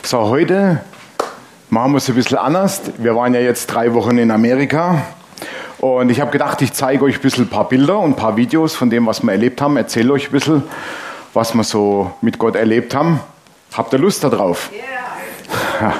So, heute machen wir es ein bisschen anders. Wir waren ja jetzt 3 Wochen in Amerika und ich habe gedacht, ich zeige euch ein bisschen ein paar Bilder und ein paar Videos von dem, was wir erlebt haben. Erzähle euch ein bisschen, was wir so mit Gott erlebt haben. Habt ihr Lust darauf? Yeah.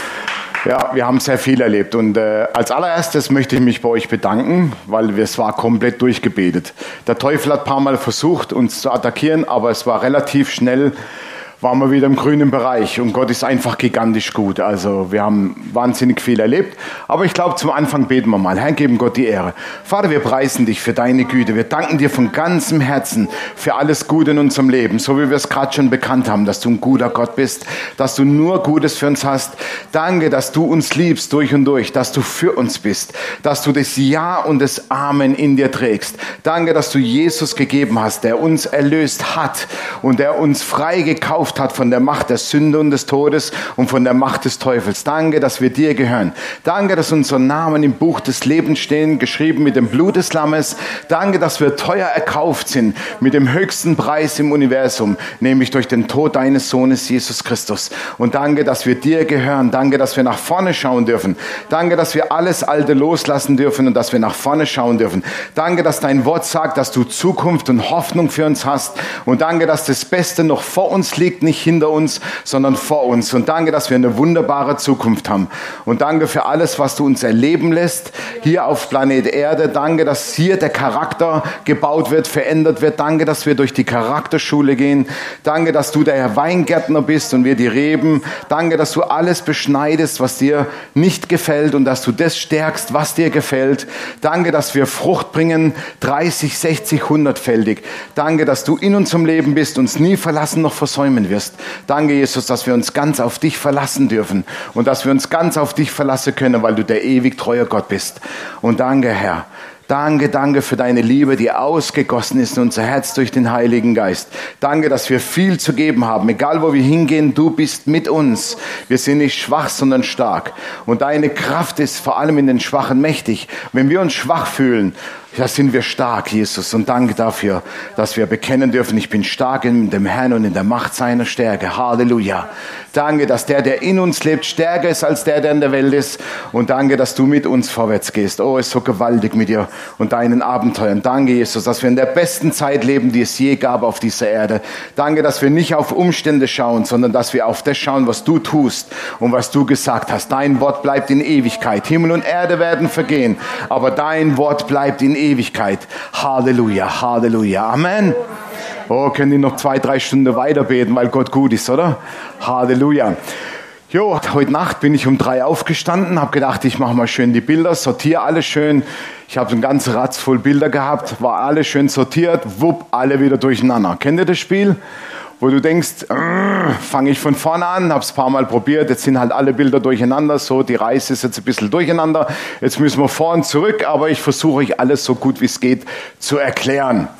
Ja, wir haben sehr viel erlebt und als allererstes möchte ich mich bei euch bedanken, weil es war komplett durchgebetet. Der Teufel hat ein paar Mal versucht, uns zu attackieren, aber es war relativ schnell, waren wir wieder im grünen Bereich und Gott ist einfach gigantisch gut. Also wir haben wahnsinnig viel erlebt, aber ich glaube, zum Anfang beten wir mal. Herr, geben Gott die Ehre. Vater, wir preisen dich für deine Güte. Wir danken dir von ganzem Herzen für alles Gute in unserem Leben, so wie wir es gerade schon bekannt haben, dass du ein guter Gott bist, dass du nur Gutes für uns hast. Danke, dass du uns liebst durch und durch, dass du für uns bist, dass du das Ja und das Amen in dir trägst. Danke, dass du Jesus gegeben hast, der uns erlöst hat und der uns frei gekauft hat von der Macht der Sünde und des Todes und von der Macht des Teufels. Danke, dass wir dir gehören. Danke, dass unsere Namen im Buch des Lebens stehen, geschrieben mit dem Blut des Lammes. Danke, dass wir teuer erkauft sind mit dem höchsten Preis im Universum, nämlich durch den Tod deines Sohnes Jesus Christus. Und danke, dass wir dir gehören. Danke, dass wir nach vorne schauen dürfen. Danke, dass wir alles Alte loslassen dürfen und dass wir nach vorne schauen dürfen. Danke, dass dein Wort sagt, dass du Zukunft und Hoffnung für uns hast. Und danke, dass das Beste noch vor uns liegt, nicht hinter uns, sondern vor uns. Und danke, dass wir eine wunderbare Zukunft haben. Und danke für alles, was du uns erleben lässt, hier auf Planet Erde. Danke, dass hier der Charakter gebaut wird, verändert wird. Danke, dass wir durch die Charakterschule gehen. Danke, dass du der Weingärtner bist und wir die Reben. Danke, dass du alles beschneidest, was dir nicht gefällt und dass du das stärkst, was dir gefällt. Danke, dass wir Frucht bringen, 30, 60, 100-fältig. Danke, dass du in unserem Leben bist, uns nie verlassen noch versäumen wirst. Danke, Jesus, dass wir uns ganz auf dich verlassen dürfen und dass wir uns ganz auf dich verlassen können, weil du der ewig treue Gott bist. Und danke, Herr. Danke, danke für deine Liebe, die ausgegossen ist in unser Herz durch den Heiligen Geist. Danke, dass wir viel zu geben haben. Egal, wo wir hingehen, du bist mit uns. Wir sind nicht schwach, sondern stark. Und deine Kraft ist vor allem in den Schwachen mächtig. Wenn wir uns schwach fühlen, da sind wir stark, Jesus. Und danke dafür, dass wir bekennen dürfen, ich bin stark in dem Herrn und in der Macht seiner Stärke. Halleluja. Danke, dass der in uns lebt, stärker ist als der in der Welt ist. Und danke, dass du mit uns vorwärts gehst. Oh, es ist so gewaltig mit dir und deinen Abenteuern. Danke, Jesus, dass wir in der besten Zeit leben, die es je gab auf dieser Erde. Danke, dass wir nicht auf Umstände schauen, sondern dass wir auf das schauen, was du tust und was du gesagt hast. Dein Wort bleibt in Ewigkeit. Himmel und Erde werden vergehen, aber dein Wort bleibt in Ewigkeit. Halleluja, Halleluja. Amen. Oh, können die noch 2, 3 Stunden weiter beten, weil Gott gut ist, oder? Halleluja. Jo, heute Nacht bin ich um 3 aufgestanden, habe gedacht, ich mache mal schön die Bilder, sortiere alles schön. Ich habe so einen ganzen Ratz voll Bilder gehabt, war alles schön sortiert, wupp, alle wieder durcheinander. Kennt ihr das Spiel? Wo du denkst, fange ich von vorne an, habe es ein paar Mal probiert, jetzt sind halt alle Bilder durcheinander, so die Reise ist jetzt ein bisschen durcheinander, jetzt müssen wir vor und zurück, aber ich versuche euch alles so gut wie es geht zu erklären.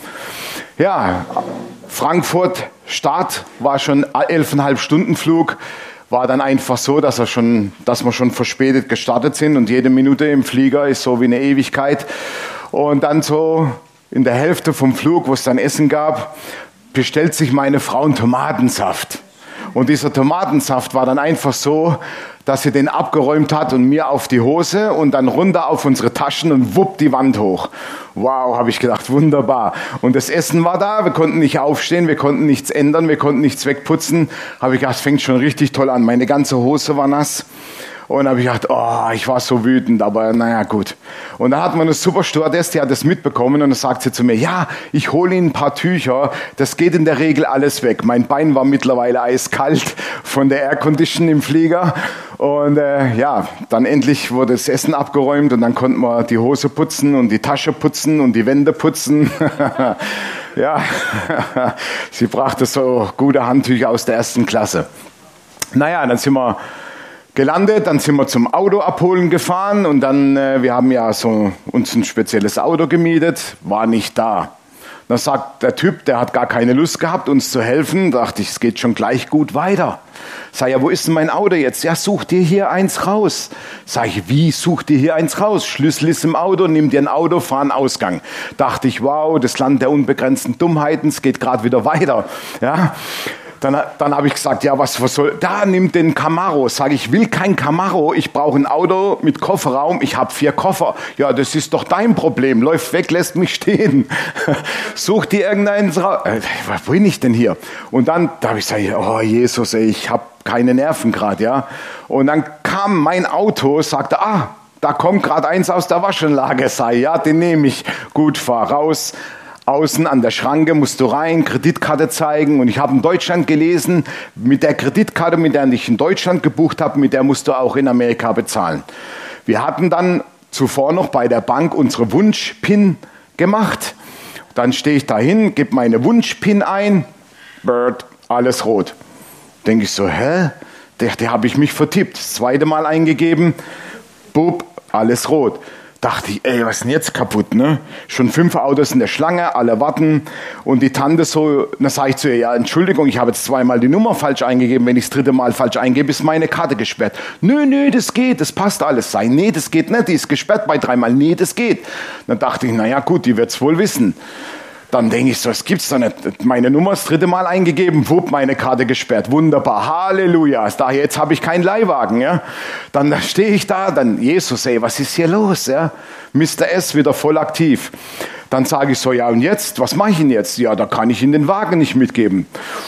Ja, Frankfurt Start war schon 11,5 Stunden Flug, war dann einfach so, dass wir schon verspätet gestartet sind und jede Minute im Flieger ist so wie eine Ewigkeit. Und dann so in der Hälfte vom Flug, wo es dann Essen gab, bestellt sich meine Frau einen Tomatensaft. Und dieser Tomatensaft war dann einfach so, dass sie den abgeräumt hat und mir auf die Hose und dann runter auf unsere Taschen und wupp die Wand hoch. Wow, habe ich gedacht, wunderbar. Und das Essen war da, wir konnten nicht aufstehen, wir konnten nichts ändern, wir konnten nichts wegputzen. Habe ich gedacht, es fängt schon richtig toll an. Meine ganze Hose war nass. Und dann habe ich gedacht, oh, ich war so wütend, aber naja, gut. Und da hat man eine super Stewardess, die hat das mitbekommen und dann sagt sie zu mir, ja, ich hole Ihnen ein paar Tücher, das geht in der Regel alles weg. Mein Bein war mittlerweile eiskalt von der Aircondition im Flieger. Und ja, dann endlich wurde das Essen abgeräumt und dann konnten wir die Hose putzen und die Tasche putzen und die Wände putzen. Ja, sie brachte so gute Handtücher aus der 1. Klasse. Naja, dann sind wir gelandet, dann sind wir zum Auto abholen gefahren und dann, wir haben ja so uns ein spezielles Auto gemietet, war nicht da. Dann sagt der Typ, der hat gar keine Lust gehabt, uns zu helfen, dachte ich, es geht schon gleich gut weiter. Sag ja, wo ist denn mein Auto jetzt? Ja, such dir hier eins raus. Sag ich, wie, such dir hier eins raus? Schlüssel ist im Auto, nimm dir ein Auto, fahr einen Ausgang. Dachte ich, wow, das Land der unbegrenzten Dummheiten, es geht gerade wieder weiter. Ja. Dann habe ich gesagt, ja, was soll, da nimm den Camaro. Sage ich, will kein Camaro, ich brauche ein Auto mit Kofferraum, ich habe 4 Koffer. Ja, das ist doch dein Problem, läuft weg, lässt mich stehen. Such dir irgendeinen, was bin ich denn hier? Und dann da habe ich gesagt, oh Jesus, ey, ich habe keine Nerven gerade, ja. Und dann kam mein Auto, sagte, da kommt gerade eins aus der Waschanlage, ja, den nehme ich. Gut, fahr raus. Außen an der Schranke musst du rein, Kreditkarte zeigen. Und ich habe in Deutschland gelesen, mit der Kreditkarte, mit der ich in Deutschland gebucht habe, mit der musst du auch in Amerika bezahlen. Wir hatten dann zuvor noch bei der Bank unsere Wunsch-PIN gemacht. Dann stehe ich dahin, gebe meine Wunsch-PIN ein, Bird, alles rot. Denke ich so, hä? Der habe ich mich vertippt. Das zweite Mal eingegeben, bub, alles rot. Dachte ich, ey, was ist denn jetzt kaputt, ne? Schon 5 Autos in der Schlange, alle warten. Und die Tante so, dann sage ich zu ihr, ja, Entschuldigung, ich habe jetzt 2-mal die Nummer falsch eingegeben. Wenn ich das 3. Mal falsch eingebe, ist meine Karte gesperrt. Nö, das geht, das passt alles. Nee, das geht nicht, die ist gesperrt bei 3-mal. Nee, das geht. Dann dachte ich, naja, gut, die wird's wohl wissen. Dann denke ich so, das gibt's doch nicht. Meine Nummer das 3. Mal eingegeben, wupp, meine Karte gesperrt. Wunderbar, Halleluja. Daher jetzt habe ich keinen Leihwagen. Ja? Dann stehe ich da, dann Jesus, ey, was ist hier los? Ja? Mr. S wieder voll aktiv. Dann sage ich so, ja und jetzt, was mache ich denn jetzt? Ja, da kann ich Ihnen den Wagen nicht mitgeben.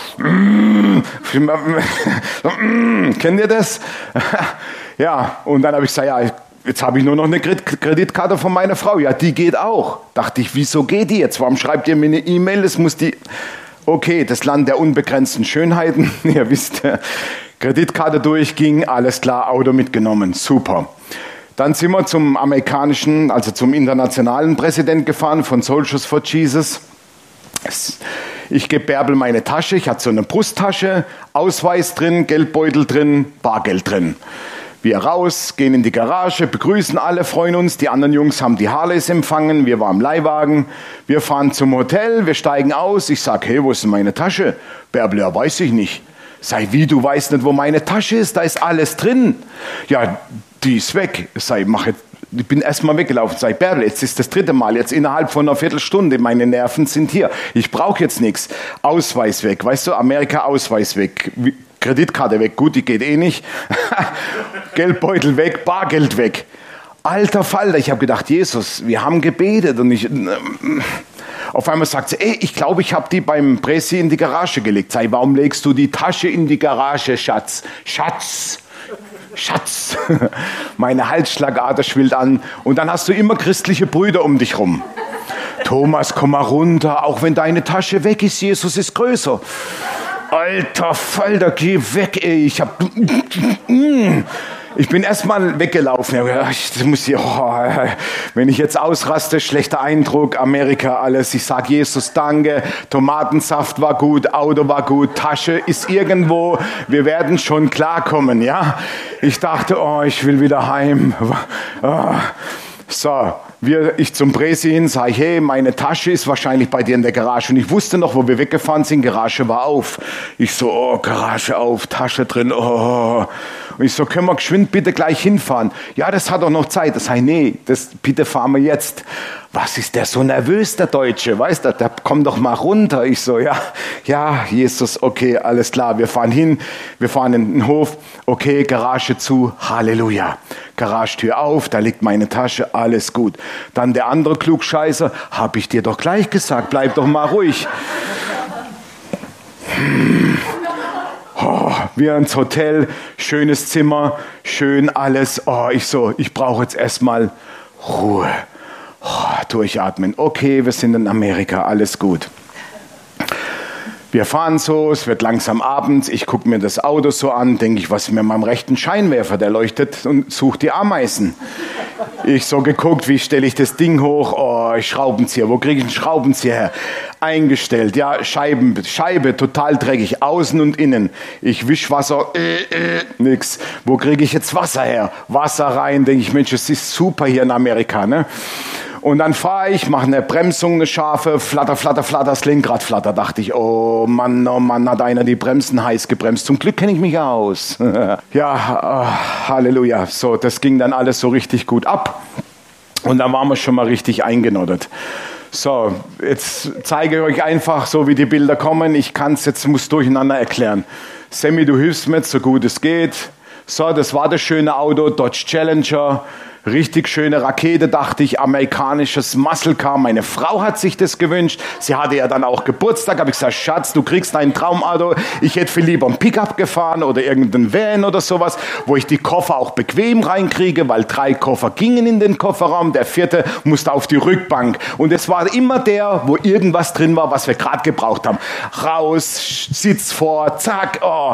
Kennt ihr das? Ja, und dann habe ich gesagt, ja, jetzt habe ich nur noch eine Kreditkarte von meiner Frau. Ja, die geht auch. Dachte ich, wieso geht die jetzt? Warum schreibt ihr mir eine E-Mail? Es muss die... Okay, das Land der unbegrenzten Schönheiten. Ihr wisst, Kreditkarte durchging, alles klar, Auto mitgenommen. Super. Dann sind wir zum amerikanischen, also zum internationalen Präsident gefahren von Soldiers for Jesus. Ich gebe Bärbel meine Tasche. Ich hatte so eine Brusttasche, Ausweis drin, Geldbeutel drin, Bargeld drin. Wir raus, gehen in die Garage, begrüßen alle, freuen uns. Die anderen Jungs haben die Harleys empfangen, wir waren im Leihwagen. Wir fahren zum Hotel, wir steigen aus. Ich sage, hey, wo ist denn meine Tasche? Bärbel, ja, weiß ich nicht. Sei, wie, du weißt nicht, wo meine Tasche ist? Da ist alles drin. Ja, die ist weg. Sei, ich bin erstmal weggelaufen. Sei, Bärbel, jetzt ist das 3. Mal, jetzt innerhalb von einer Viertelstunde. Meine Nerven sind hier. Ich brauche jetzt nichts. Ausweis weg, weißt du, Amerika, Ausweis weg. Kreditkarte weg, gut, die geht eh nicht. Geldbeutel weg, Bargeld weg. Alter Falter, ich habe gedacht, Jesus, wir haben gebetet. Und auf einmal sagt sie, ey, ich glaube, ich habe die beim Presi in die Garage gelegt. Sei, warum legst du die Tasche in die Garage, Schatz? Schatz. Meine Halsschlagader schwillt an. Und dann hast du immer christliche Brüder um dich rum. Thomas, komm mal runter, auch wenn deine Tasche weg ist, Jesus ist größer. Alter Falter, geh weg, ey. Ich bin erstmal weggelaufen. Wenn ich jetzt ausraste, schlechter Eindruck, Amerika, alles. Ich sag Jesus, danke. Tomatensaft war gut, Auto war gut, Tasche ist irgendwo. Wir werden schon klarkommen, ja. Ich dachte, ich will wieder heim. So, ich zum Presi hin, sage ich, hey, meine Tasche ist wahrscheinlich bei dir in der Garage. Und ich wusste noch, wo wir weggefahren sind, Garage war auf. Ich so, Garage auf, Tasche drin, Und ich so, können wir geschwind bitte gleich hinfahren? Ja, das hat doch noch Zeit. Das heißt, nee, bitte fahren wir jetzt. Was ist der so nervös, der Deutsche? Weißt du, der komm doch mal runter. Ich so, ja, Jesus, okay, alles klar. Wir fahren hin, wir fahren in den Hof. Okay, Garage zu, Halleluja. Garagetür auf, da liegt meine Tasche, alles gut. Dann der andere Klugscheißer, hab ich dir doch gleich gesagt, bleib doch mal ruhig. Wir ins Hotel, schönes Zimmer, schön alles. Ich brauche jetzt erstmal Ruhe. Durchatmen. Okay, wir sind in Amerika, alles gut. Wir fahren so, es wird langsam abends, ich gucke mir das Auto so an, denke ich, was ist mit meinem rechten Scheinwerfer, der leuchtet und sucht die Ameisen. Ich so geguckt, wie stelle ich das Ding hoch, Schraubenzieher, wo kriege ich einen Schraubenzieher her? Eingestellt, ja, Scheibe, total dreckig, außen und innen. Ich Wischwasser, nix. Wo kriege ich jetzt Wasser her? Wasser rein, denke ich, Mensch, es ist super hier in Amerika, ne? Und dann fahre ich, mache eine Bremsung, eine scharfe, flatter, das Lenkrad flatter. Dachte ich, oh Mann, hat einer die Bremsen heiß gebremst. Zum Glück kenne ich mich aus. Halleluja. So, das ging dann alles so richtig gut ab. Und dann waren wir schon mal richtig eingenoddert. So, jetzt zeige ich euch einfach, so wie die Bilder kommen. Ich kann es jetzt, muss durcheinander erklären. Sammy, du hilfst mir jetzt, so gut es geht. So, das war das schöne Auto, Dodge Challenger. Richtig schöne Rakete, dachte ich, amerikanisches Muscle Car. Meine Frau hat sich das gewünscht. Sie hatte ja dann auch Geburtstag. Habe ich gesagt, Schatz, du kriegst ein Traumauto. Ich hätte viel lieber ein Pickup gefahren oder irgendein Van oder sowas, wo ich die Koffer auch bequem reinkriege, weil 3 Koffer gingen in den Kofferraum. Der 4. musste auf die Rückbank. Und es war immer der, wo irgendwas drin war, was wir gerade gebraucht haben. Raus, Sitz vor, zack, oh.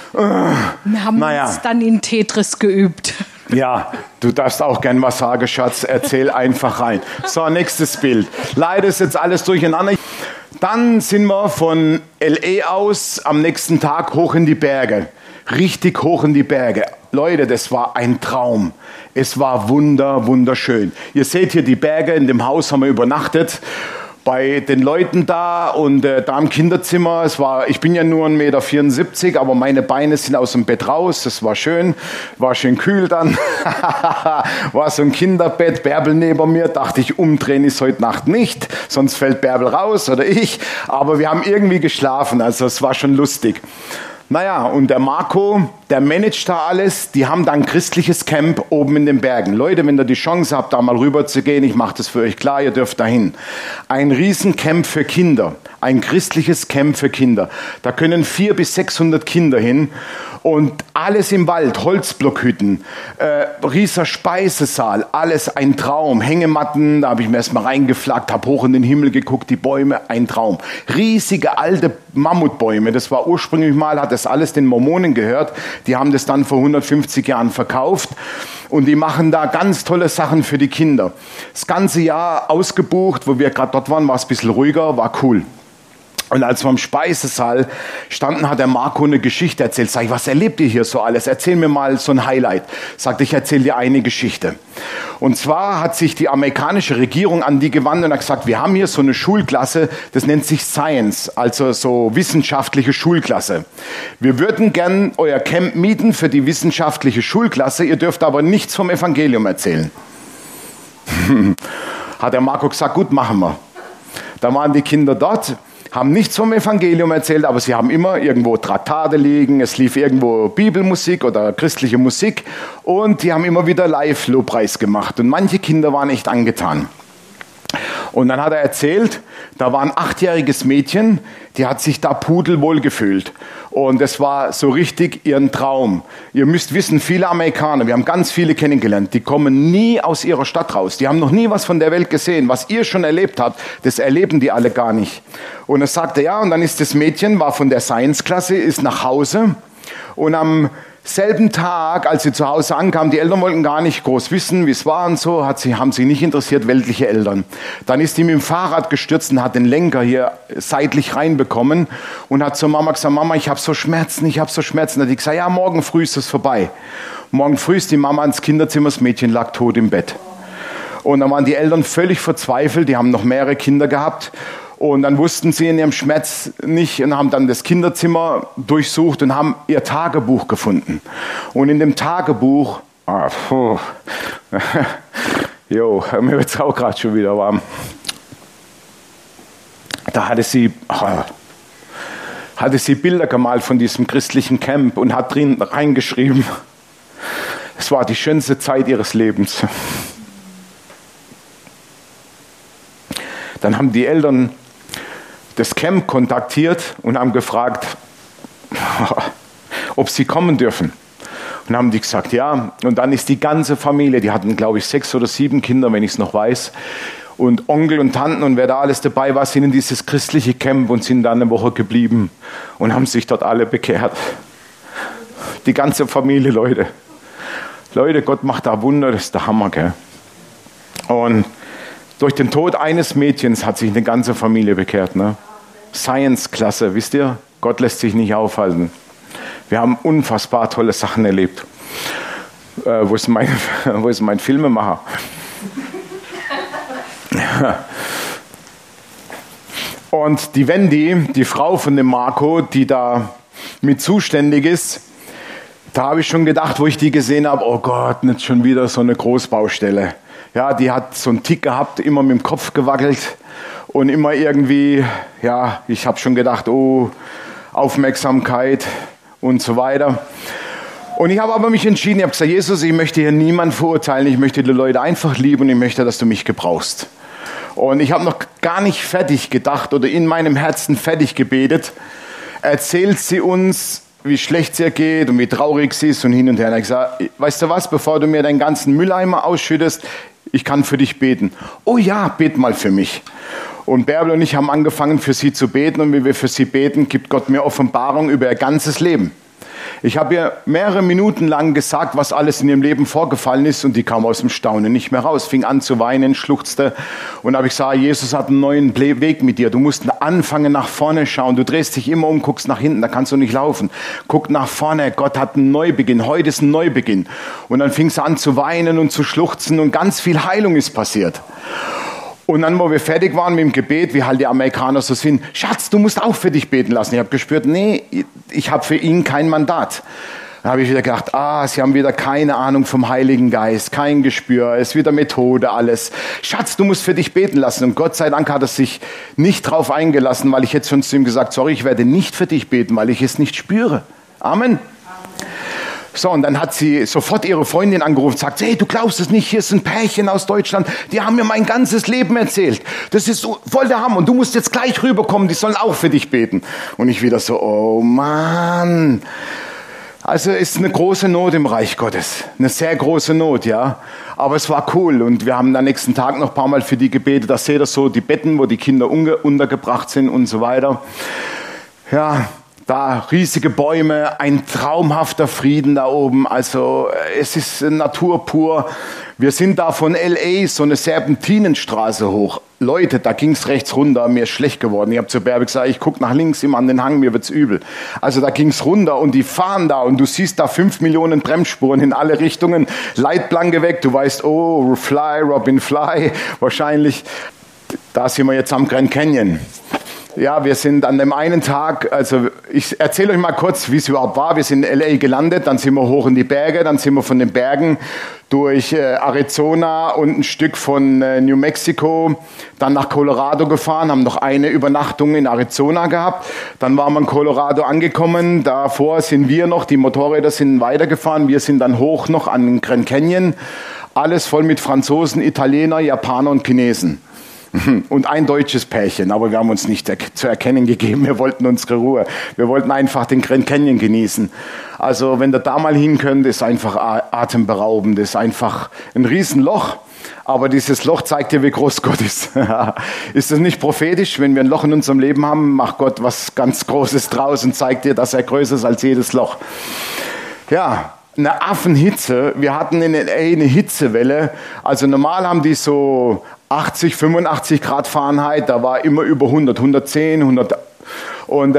Wir haben uns dann in Tetris geübt. Ja, du darfst auch gern was sagen, Schatz. Erzähl einfach rein. So, nächstes Bild. Leider ist jetzt alles durcheinander. Dann sind wir von L.A. aus am nächsten Tag hoch in die Berge. Richtig hoch in die Berge. Leute, das war ein Traum. Es war wunderschön. Ihr seht hier die Berge. In dem Haus haben wir übernachtet. Bei den Leuten da und da im Kinderzimmer, ich bin ja nur 1,74 Meter, aber meine Beine sind aus dem Bett raus, das war schön kühl dann, war so ein Kinderbett, Bärbel neben mir, dachte ich, umdrehen ist heute Nacht nicht, sonst fällt Bärbel raus oder ich, aber wir haben irgendwie geschlafen, also es war schon lustig. Naja, und der Marco, der managt da alles, die haben da ein christliches Camp oben in den Bergen. Leute, wenn ihr die Chance habt, da mal rüber zu gehen, ich mache das für euch klar, ihr dürft dahin. Ein Riesencamp für Kinder, ein christliches Camp für Kinder. Da können 400 bis 600 Kinder hin und alles im Wald, Holzblockhütten, rieser Speisesaal, alles ein Traum. Hängematten, da habe ich mir erstmal reingeflaggt, habe hoch in den Himmel geguckt, die Bäume, ein Traum. Riesige alte Mammutbäume, das war ursprünglich mal, hat das alles den Mormonen gehört, die haben das dann vor 150 Jahren verkauft und die machen da ganz tolle Sachen für die Kinder. Das ganze Jahr ausgebucht, wo wir gerade dort waren, war es ein bisschen ruhiger, war cool. Und als wir im Speisesaal standen, hat der Marco eine Geschichte erzählt. Sag ich, was erlebt ihr hier so alles? Erzähl mir mal so ein Highlight. Sagt, ich erzähle dir eine Geschichte. Und zwar hat sich die amerikanische Regierung an die gewandt und hat gesagt, wir haben hier so eine Schulklasse, das nennt sich Science, also so wissenschaftliche Schulklasse. Wir würden gern euer Camp mieten für die wissenschaftliche Schulklasse, ihr dürft aber nichts vom Evangelium erzählen. Hat der Marco gesagt, gut, machen wir. Da waren die Kinder dort, haben nichts vom Evangelium erzählt, aber sie haben immer irgendwo Traktate liegen, es lief irgendwo Bibelmusik oder christliche Musik und die haben immer wieder Live-Lobpreis gemacht und manche Kinder waren echt angetan. Und dann hat er erzählt, da war ein 8-jähriges Mädchen, die hat sich da pudelwohl gefühlt. Und es war so richtig ihren Traum. Ihr müsst wissen, viele Amerikaner, wir haben ganz viele kennengelernt, die kommen nie aus ihrer Stadt raus. Die haben noch nie was von der Welt gesehen. Was ihr schon erlebt habt, das erleben die alle gar nicht. Und er sagte, ja, und dann ist das Mädchen, war von der Science-Klasse, ist nach Hause und am selben Tag, als sie zu Hause ankam, die Eltern wollten gar nicht groß wissen, wie es war und so, haben sie nicht interessiert, weltliche Eltern. Dann ist die mit dem Fahrrad gestürzt und hat den Lenker hier seitlich reinbekommen und hat zur Mama gesagt, Mama, ich habe so Schmerzen. Da hat die gesagt, ja, morgen früh ist es vorbei. Morgen früh ist die Mama ins Kinderzimmer, das Mädchen lag tot im Bett. Und dann waren die Eltern völlig verzweifelt, die haben noch mehrere Kinder gehabt. Und dann wussten sie in ihrem Schmerz nicht und haben dann das Kinderzimmer durchsucht und haben ihr Tagebuch gefunden. Und in dem Tagebuch, mir wird es auch gerade schon wieder warm. Da hatte sie Bilder gemalt von diesem christlichen Camp und hat drin reingeschrieben, es war die schönste Zeit ihres Lebens. Dann haben die Eltern das Camp kontaktiert und haben gefragt, ob sie kommen dürfen. Und haben die gesagt, ja. Und dann ist die ganze Familie, die hatten, glaube ich, 6 oder 7 Kinder, wenn ich es noch weiß. Und Onkel und Tanten und wer da alles dabei war, sind in dieses christliche Camp und sind dann eine Woche geblieben und haben sich dort alle bekehrt. Die ganze Familie, Leute. Leute, Gott macht da Wunder, das ist der Hammer, gell? Und durch den Tod eines Mädchens hat sich eine ganze Familie bekehrt. Ne? Science-Klasse, wisst ihr? Gott lässt sich nicht aufhalten. Wir haben unfassbar tolle Sachen erlebt. Wo ist mein Filmemacher? Und die Wendy, die Frau von dem Marco, die da mit zuständig ist, da habe ich schon gedacht, wo ich die gesehen habe, oh Gott, nicht schon wieder so eine Großbaustelle. Ja, die hat so einen Tick gehabt, immer mit dem Kopf gewackelt und immer irgendwie, ja, ich habe schon gedacht, oh, Aufmerksamkeit und so weiter. Und ich habe aber mich entschieden, ich habe gesagt, Jesus, ich möchte hier niemanden verurteilen, ich möchte die Leute einfach lieben und ich möchte, dass du mich gebrauchst. Und ich habe noch gar nicht fertig gedacht oder in meinem Herzen fertig gebetet. Erzählt sie uns, wie schlecht es ihr geht und wie traurig sie ist und hin und her. Und ich habe gesagt, weißt du was, bevor du mir deinen ganzen Mülleimer ausschüttest, ich kann für dich beten. Oh ja, bet mal für mich. Und Bärbel und ich haben angefangen, für sie zu beten. Und wie wir für sie beten, gibt Gott mir Offenbarung über ihr ganzes Leben. Ich habe ihr mehrere Minuten lang gesagt, was alles in ihrem Leben vorgefallen ist und die kam aus dem Staunen nicht mehr raus, fing an zu weinen, schluchzte und da habe ich gesagt, Jesus hat einen neuen Weg mit dir, du musst anfangen nach vorne schauen, du drehst dich immer um, guckst nach hinten, da kannst du nicht laufen, guck nach vorne, Gott hat einen Neubeginn, heute ist ein Neubeginn und dann fing sie an zu weinen und zu schluchzen und ganz viel Heilung ist passiert. Und dann, wo wir fertig waren mit dem Gebet, wie halt die Amerikaner so sind, Schatz, du musst auch für dich beten lassen. Ich habe gespürt, nee, ich habe für ihn kein Mandat. Dann habe ich wieder gedacht, sie haben wieder keine Ahnung vom Heiligen Geist, kein Gespür, es ist wieder Methode, alles. Schatz, du musst für dich beten lassen. Und Gott sei Dank hat er sich nicht drauf eingelassen, weil ich jetzt schon zu ihm gesagt, sorry, ich werde nicht für dich beten, weil ich es nicht spüre. Amen. So, und dann hat sie sofort ihre Freundin angerufen und sagt, hey, du glaubst es nicht, hier ist ein Pärchen aus Deutschland, die haben mir mein ganzes Leben erzählt. Das ist so voll der Hammer und du musst jetzt gleich rüberkommen, die sollen auch für dich beten. Und ich wieder so, oh Mann. Also ist eine große Not im Reich Gottes, eine sehr große Not, ja. Aber es war cool und wir haben am nächsten Tag noch ein paar Mal für die gebetet. Da seht ihr so die Betten, wo die Kinder untergebracht sind und so weiter. Ja. Da riesige Bäume, ein traumhafter Frieden da oben, also es ist Natur pur. Wir sind da von L.A. so eine Serpentinenstraße hoch. Leute, da ging's rechts runter, mir ist schlecht geworden. Ich habe zu Bärbe gesagt, ich guck nach links immer an den Hang, mir wird's übel. Also da ging's runter und die fahren da und du siehst da 5 Millionen Bremsspuren in alle Richtungen, Leitplanke weg, du weißt, oh, Fly, Robin Fly, wahrscheinlich. Da sind wir jetzt am Grand Canyon. Ja, wir sind an dem einen Tag, also ich erzähle euch mal kurz, wie es überhaupt war. Wir sind in L.A. gelandet, dann sind wir hoch in die Berge, dann sind wir von den Bergen durch Arizona und ein Stück von New Mexico, dann nach Colorado gefahren, haben noch eine Übernachtung in Arizona gehabt. Dann waren wir in Colorado angekommen, davor sind wir noch, die Motorräder sind weitergefahren, wir sind dann hoch noch an den Grand Canyon. Alles voll mit Franzosen, Italiener, Japaner und Chinesen. Und ein deutsches Pärchen, aber wir haben uns nicht zu erkennen gegeben, wir wollten unsere Ruhe. Wir wollten einfach den Grand Canyon genießen. Also wenn ihr da mal hin könnt, ist einfach atemberaubend, ist einfach ein Riesenloch. Aber dieses Loch zeigt dir, wie groß Gott ist. Ist das nicht prophetisch? Wenn wir ein Loch in unserem Leben haben, macht Gott was ganz Großes draus und zeigt dir, dass er größer ist als jedes Loch. Ja, eine Affenhitze. Wir hatten in LA eine Hitzewelle. Also normal haben die so 80, 85 Grad Fahrenheit, da war immer über 100, 110, 100. Und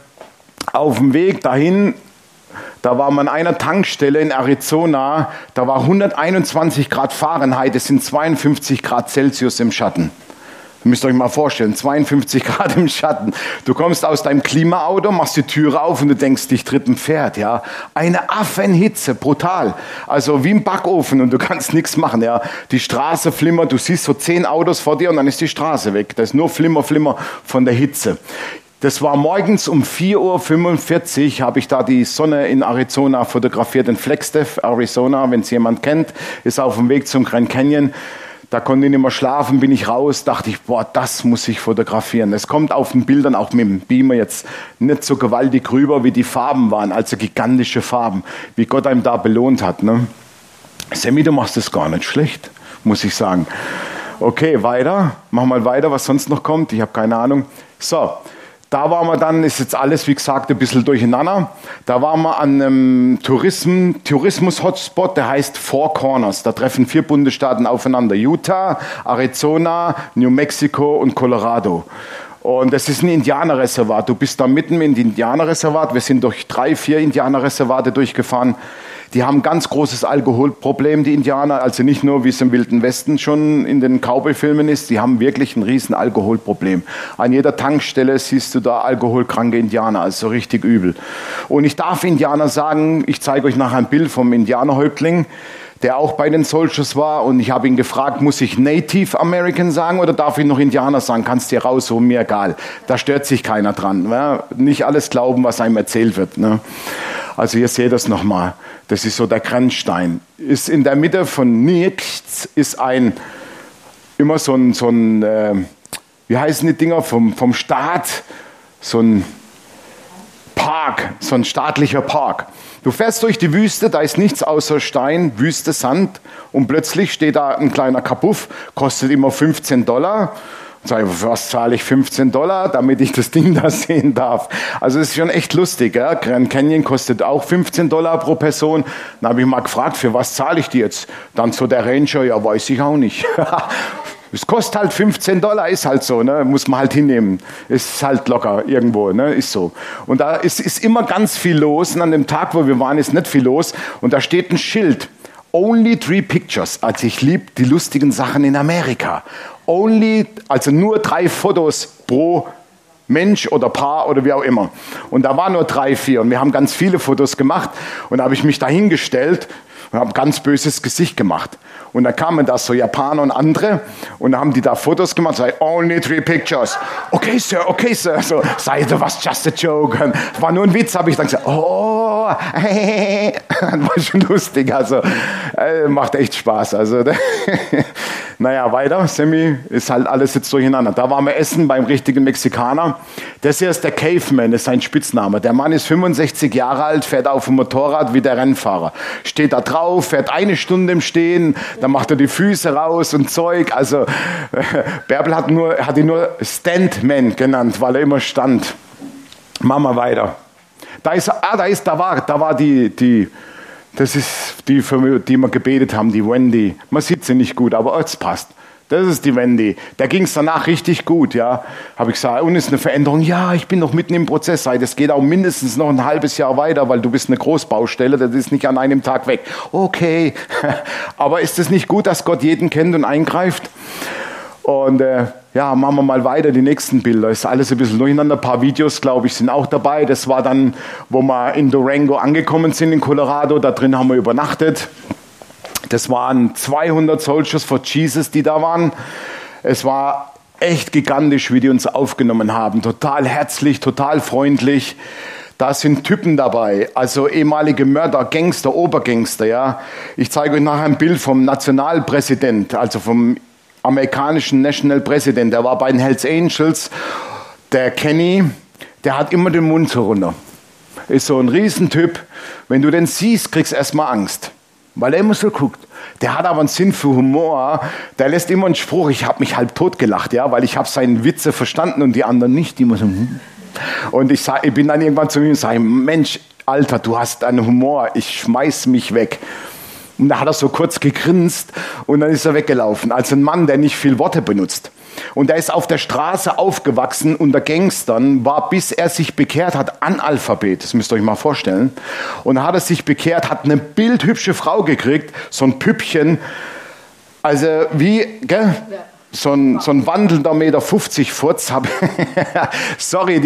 auf dem Weg dahin, da war man an einer Tankstelle in Arizona, da war 121 Grad Fahrenheit, das sind 52 Grad Celsius im Schatten. Ihr müsst euch mal vorstellen, 52 Grad im Schatten. Du kommst aus deinem Klimaauto, machst die Türe auf und du denkst, dich tritt ein Pferd, ja. Eine Affenhitze, brutal. Also wie im Backofen und du kannst nichts machen, ja. Die Straße flimmert, du siehst so 10 Autos vor dir und dann ist die Straße weg. Das ist nur Flimmer, Flimmer von der Hitze. Das war morgens um 4:45 Uhr, habe ich da die Sonne in Arizona fotografiert, in Flagstaff, Arizona, wenn es jemand kennt, ist auf dem Weg zum Grand Canyon. Da konnte ich nicht mehr schlafen, bin ich raus, dachte ich, boah, das muss ich fotografieren. Es kommt auf den Bildern auch mit dem Beamer jetzt nicht so gewaltig rüber, wie die Farben waren, also gigantische Farben, wie Gott einem da belohnt hat. Ne? Sammy, du machst das gar nicht schlecht, muss ich sagen. Okay, weiter, mach mal weiter, was sonst noch kommt, ich habe keine Ahnung. So. Da waren wir dann, ist jetzt alles, wie gesagt, ein bisschen durcheinander. Da waren wir an einem Tourismus-Hotspot, der heißt Four Corners. Da treffen 4 Bundesstaaten aufeinander. Utah, Arizona, New Mexico und Colorado. Und das ist ein Indianerreservat. Du bist da mitten im Indianerreservat. Wir sind durch 3, 4 Indianerreservate durchgefahren. Die haben ein ganz großes Alkoholproblem, die Indianer. Also nicht nur, wie es im Wilden Westen schon in den Cowboy-Filmen ist, die haben wirklich ein riesen Alkoholproblem. An jeder Tankstelle siehst du da alkoholkranke Indianer, also richtig übel. Und ich darf Indianer sagen, ich zeige euch nachher ein Bild vom Indianerhäuptling, der auch bei den Soldiers war, und ich habe ihn gefragt, muss ich Native American sagen oder darf ich noch Indianer sagen? Kannst dir raussuchen, mir egal. Da stört sich keiner dran. Ne? Nicht alles glauben, was einem erzählt wird. Ne? Also ihr seht das nochmal. Das ist so der Grenzstein. Ist in der Mitte von nichts ist immer so ein wie heißen die Dinger vom Staat? So ein Park, so ein staatlicher Park. Du fährst durch die Wüste, da ist nichts außer Stein, Wüste, Sand, und plötzlich steht da ein kleiner Kapuff, kostet immer $15. Und sage ich, was zahle ich $15, damit ich das Ding da sehen darf? Also es ist schon echt lustig. Ja? Grand Canyon kostet auch $15 pro Person. Dann habe ich mal gefragt, für was zahle ich die jetzt? Dann so der Ranger, ja, weiß ich auch nicht. Es kostet halt $15, ist halt so, ne? Muss man halt hinnehmen. Ist halt locker irgendwo, ne? Ist so. Und da ist immer ganz viel los. Und an dem Tag, wo wir waren, ist nicht viel los. Und da steht ein Schild. Only 3 pictures. Also ich liebe die lustigen Sachen in Amerika. Also nur 3 Fotos pro Mensch oder Paar oder wie auch immer. Und da waren nur 3, 4. Und wir haben ganz viele Fotos gemacht. Und da habe ich mich dahingestellt und habe ein ganz böses Gesicht gemacht. Und da kamen da so Japaner und andere und dann haben die da Fotos gemacht, so, only 3 pictures. Okay, Sir. So, sei das was, just a joke. Das war nur ein Witz, habe ich dann gesagt, oh, hey. Das war schon lustig, also macht echt Spaß. Also, naja, weiter, Sammy, ist halt alles jetzt durcheinander. Da waren wir essen beim richtigen Mexikaner. Das hier ist der Caveman, ist sein Spitzname. Der Mann ist 65 Jahre alt, fährt auf dem Motorrad wie der Rennfahrer. Steht da drauf, fährt 1 Stunde im Stehen, dann macht er die Füße raus und Zeug. Also Bärbel hat ihn nur Standman genannt, weil er immer stand. Machen wir weiter. Da war die, das ist die, für die wir gebetet haben, die Wendy. Man sieht sie nicht gut, aber es passt. Das ist die Wendy. Der ging es danach richtig gut, ja. Habe ich gesagt, und ist eine Veränderung? Ja, ich bin noch mitten im Prozess. Das geht auch mindestens noch ein halbes Jahr weiter, weil du bist eine Großbaustelle, das ist nicht an einem Tag weg. Okay, aber ist es nicht gut, dass Gott jeden kennt und eingreift? Und ja, machen wir mal weiter, die nächsten Bilder. Ist alles ein bisschen durcheinander. Ein paar Videos, glaube ich, sind auch dabei. Das war dann, wo wir in Durango angekommen sind in Colorado. Da drin haben wir übernachtet. Das waren 200 Soldiers for Jesus, die da waren. Es war echt gigantisch, wie die uns aufgenommen haben. Total herzlich, total freundlich. Da sind Typen dabei, also ehemalige Mörder, Gangster, Obergangster. Ja. Ich zeige euch nachher ein Bild vom Nationalpräsident, also vom amerikanischen National President. Der war bei den Hells Angels. Der Kenny, der hat immer den Mund so runter. Ist so ein Riesentyp. Wenn du den siehst, kriegst du erstmal Angst. Weil er immer so guckt. Der hat aber einen Sinn für Humor. Der lässt immer einen Spruch. Ich habe mich halb tot gelacht, ja, weil ich habe seine Witze verstanden und die anderen nicht. Die immer so, Und ich bin dann irgendwann zu ihm und sage, Mensch, Alter, du hast einen Humor. Ich schmeiß mich weg. Und da hat er so kurz gegrinst und dann ist er weggelaufen. Als ein Mann, der nicht viel Worte benutzt. Und er ist auf der Straße aufgewachsen unter Gangstern, war, bis er sich bekehrt hat, Analphabet. Das müsst ihr euch mal vorstellen. Und dann hat er sich bekehrt, hat eine bildhübsche Frau gekriegt, so ein Püppchen. Also wie, gell? Ja. So ein wandelnder 1,50 Meter Furz. Sorry,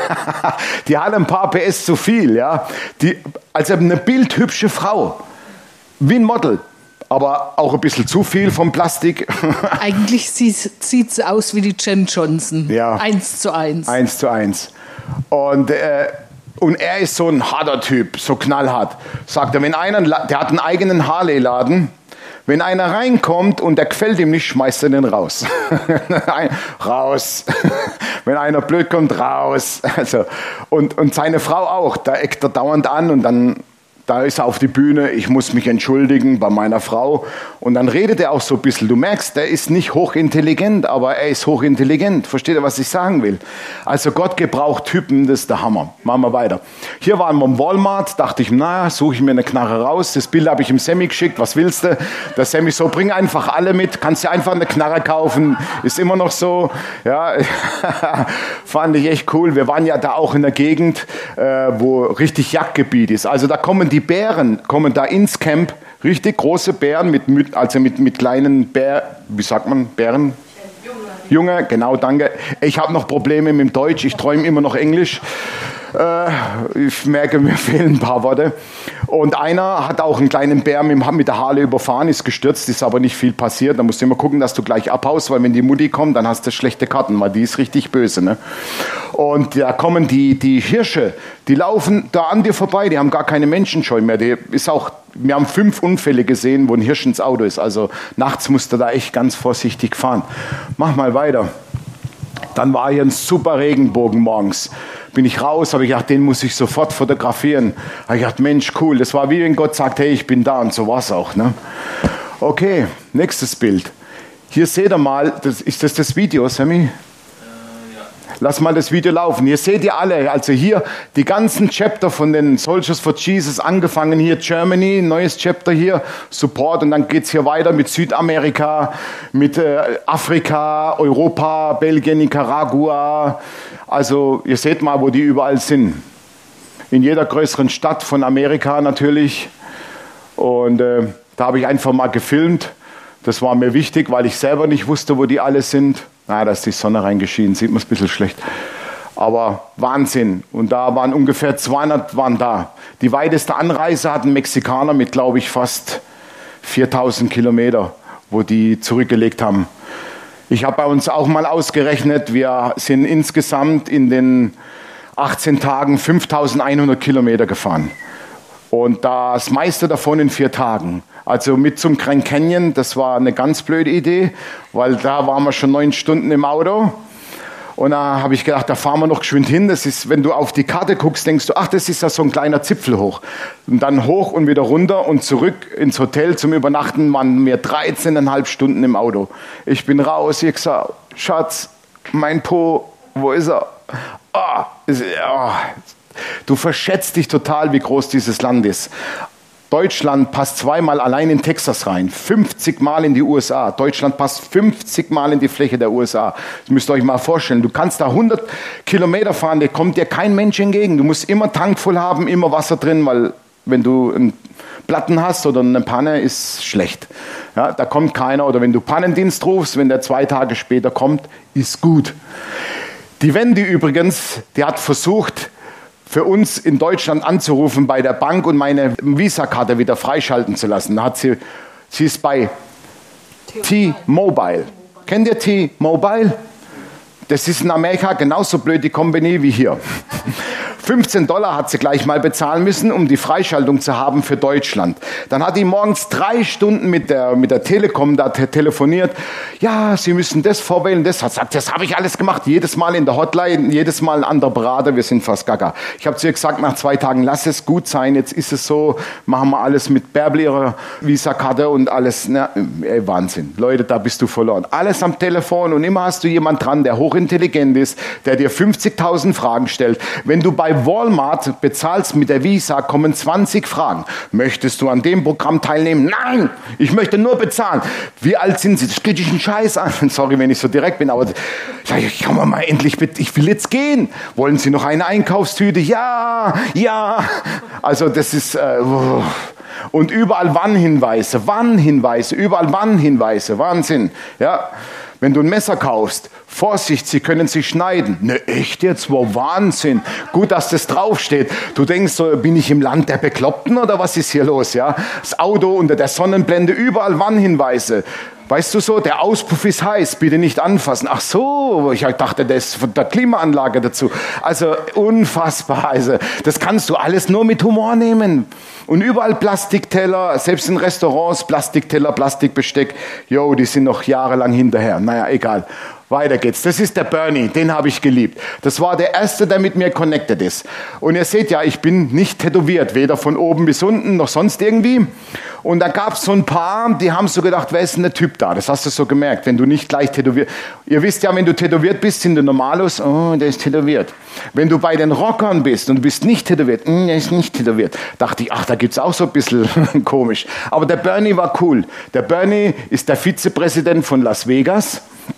die hat ein paar PS zu viel. Ja? Also eine bildhübsche Frau. Wie ein Model. Aber auch ein bisschen zu viel vom Plastik. Eigentlich sieht sie aus wie die Jen Johnson. Ja. 1:1. 1:1. Und er ist so ein harter Typ, so knallhart. Sagt er, der hat einen eigenen Harley-Laden. Wenn einer reinkommt und der gefällt ihm nicht, schmeißt er den raus. Raus. Wenn einer blöd kommt, raus. Also, und seine Frau auch. Da eckt er dauernd an und dann... Da ist er auf die Bühne, ich muss mich entschuldigen bei meiner Frau. Und dann redet er auch so ein bisschen. Du merkst, der ist nicht hochintelligent, aber er ist hochintelligent. Versteht ihr, was ich sagen will? Also Gott gebraucht Typen, das ist der Hammer. Machen wir weiter. Hier waren wir im Walmart, dachte ich, suche ich mir eine Knarre raus. Das Bild habe ich im Sammy geschickt, was willst du? Der Sammy so, bring einfach alle mit, kannst dir einfach eine Knarre kaufen. Ist immer noch so. Ja, fand ich echt cool. Wir waren ja da auch in der Gegend, wo richtig Jagdgebiet ist. Also da kommen die die Bären kommen da ins Camp, richtig große Bären mit kleinen wie sagt man, Bären? Junge, genau, danke. Ich habe noch Probleme mit dem Deutsch, ich träume immer noch Englisch. Ich merke, mir fehlen ein paar Worte. Und einer hat auch einen kleinen Bär mit der Harley überfahren, ist gestürzt, ist aber nicht viel passiert. Da musst du immer gucken, dass du gleich abhaust, weil wenn die Mutti kommt, dann hast du schlechte Karten, weil die ist richtig böse. Ne? Und da kommen die Hirsche, die laufen da an dir vorbei, die haben gar keine Menschenscheu mehr. Wir haben 5 Unfälle gesehen, wo ein Hirsch ins Auto ist. Also nachts musst du da echt ganz vorsichtig fahren. Mach mal weiter. Dann war hier ein super Regenbogen morgens. Bin ich raus, habe ich gedacht, den muss ich sofort fotografieren. Habe ich gedacht, Mensch, cool. Das war wie wenn Gott sagt, hey, ich bin da, und so war es auch. Ne? Okay, nächstes Bild. Hier seht ihr mal, ist das Video, Sammy? Ja. Lass mal das Video laufen. Hier seht ihr alle, also hier die ganzen Chapter von den Soldiers for Jesus, angefangen hier Germany, neues Chapter hier, Support, und dann geht es hier weiter mit Südamerika, mit Afrika, Europa, Belgien, Nicaragua. Also ihr seht mal, wo die überall sind. In jeder größeren Stadt von Amerika natürlich. Und da habe ich einfach mal gefilmt. Das war mir wichtig, weil ich selber nicht wusste, wo die alle sind. Da ist die Sonne reingeschienen, sieht man es ein bisschen schlecht. Aber Wahnsinn. Und da waren ungefähr 200 waren da. Die weiteste Anreise hatten Mexikaner mit, glaube ich, fast 4000 Kilometer, wo die zurückgelegt haben. Ich habe bei uns auch mal ausgerechnet, wir sind insgesamt in den 18 Tagen 5100 Kilometer gefahren. Und das meiste davon in 4 Tagen. Also mit zum Grand Canyon, das war eine ganz blöde Idee, weil da waren wir schon 9 Stunden im Auto. Und da habe ich gedacht, da fahren wir noch geschwind hin. Das ist, wenn du auf die Karte guckst, denkst du, ach, das ist ja so ein kleiner Zipfel hoch. Und dann hoch und wieder runter und zurück ins Hotel zum Übernachten waren wir 13,5 Stunden im Auto. Ich bin raus, ich sag, Schatz, mein Po, wo ist er? Du verschätzt dich total, wie groß dieses Land ist. Deutschland passt 2-mal allein in Texas rein, 50 Mal in die USA. Deutschland passt 50 Mal in die Fläche der USA. Das müsst ihr euch mal vorstellen. Du kannst da 100 Kilometer fahren, da kommt dir kein Mensch entgegen. Du musst immer Tank voll haben, immer Wasser drin, weil wenn du einen Platten hast oder eine Panne, ist schlecht. Ja, da kommt keiner. Oder wenn du Pannendienst rufst, wenn der 2 Tage später kommt, ist gut. Die Wendy übrigens, die hat versucht, für uns in Deutschland anzurufen bei der Bank und meine Visa-Karte wieder freischalten zu lassen. Da hat sie ist bei T-Mobile. Kennt ihr T-Mobile? Das ist in Amerika genauso blöd die Company wie hier. $15 hat sie gleich mal bezahlen müssen, um die Freischaltung zu haben für Deutschland. Dann hat die morgens 3 Stunden mit der Telekom da telefoniert. Ja, Sie müssen das vorwählen, das hat gesagt, das habe ich alles gemacht. Jedes Mal in der Hotline, jedes Mal ein anderer Berater, wir sind fast gaga. Ich habe zu ihr gesagt, nach 2 Tagen, lass es gut sein, jetzt ist es so, machen wir alles mit Bärbel ihrer Visa-Karte und alles. Na, Wahnsinn. Leute, da bist du verloren. Alles am Telefon und immer hast du jemand dran, der hochintelligent ist, der dir 50.000 Fragen stellt. Wenn du bei Walmart bezahlst mit der Visa, kommen 20 Fragen. Möchtest du an dem Programm teilnehmen? Nein, ich möchte nur bezahlen. Wie alt sind Sie? Das geht dich einen Scheiß an. Sorry, wenn ich so direkt bin, aber komm mal endlich, bitte. Ich will jetzt gehen. Wollen Sie noch eine Einkaufstüte? Ja, ja. Also das ist... Und überall Warnhinweise, überall Warnhinweise, Wahnsinn. Ja. Wenn du ein Messer kaufst, Vorsicht, sie können sich schneiden. Ne, echt jetzt? Wow, Wahnsinn. Gut, dass das draufsteht. Du denkst so, bin ich im Land der Bekloppten oder was ist hier los? Ja? Das Auto unter der Sonnenblende, überall Warnhinweise. Weißt du so, der Auspuff ist heiß, bitte nicht anfassen. Ach so, ich dachte, das ist von der Klimaanlage dazu. Also unfassbar. Also, das kannst du alles nur mit Humor nehmen. Und überall Plastikteller, selbst in Restaurants, Plastikteller, Plastikbesteck. Jo, die sind noch jahrelang hinterher. Naja, egal. Weiter geht's. Das ist der Bernie, den habe ich geliebt. Das war der Erste, der mit mir connected ist. Und ihr seht ja, ich bin nicht tätowiert, weder von oben bis unten, noch sonst irgendwie. Und da gab es so ein paar, die haben so gedacht, wer ist denn der Typ da? Das hast du so gemerkt, wenn du nicht gleich tätowiert. Ihr wisst ja, wenn du tätowiert bist, sind die Normalos, oh, der ist tätowiert. Wenn du bei den Rockern bist und du bist nicht tätowiert, der ist nicht tätowiert, dachte ich, ach, da gibt's auch so ein bisschen komisch. Aber der Bernie war cool. Der Bernie ist der Vizepräsident von Las Vegas.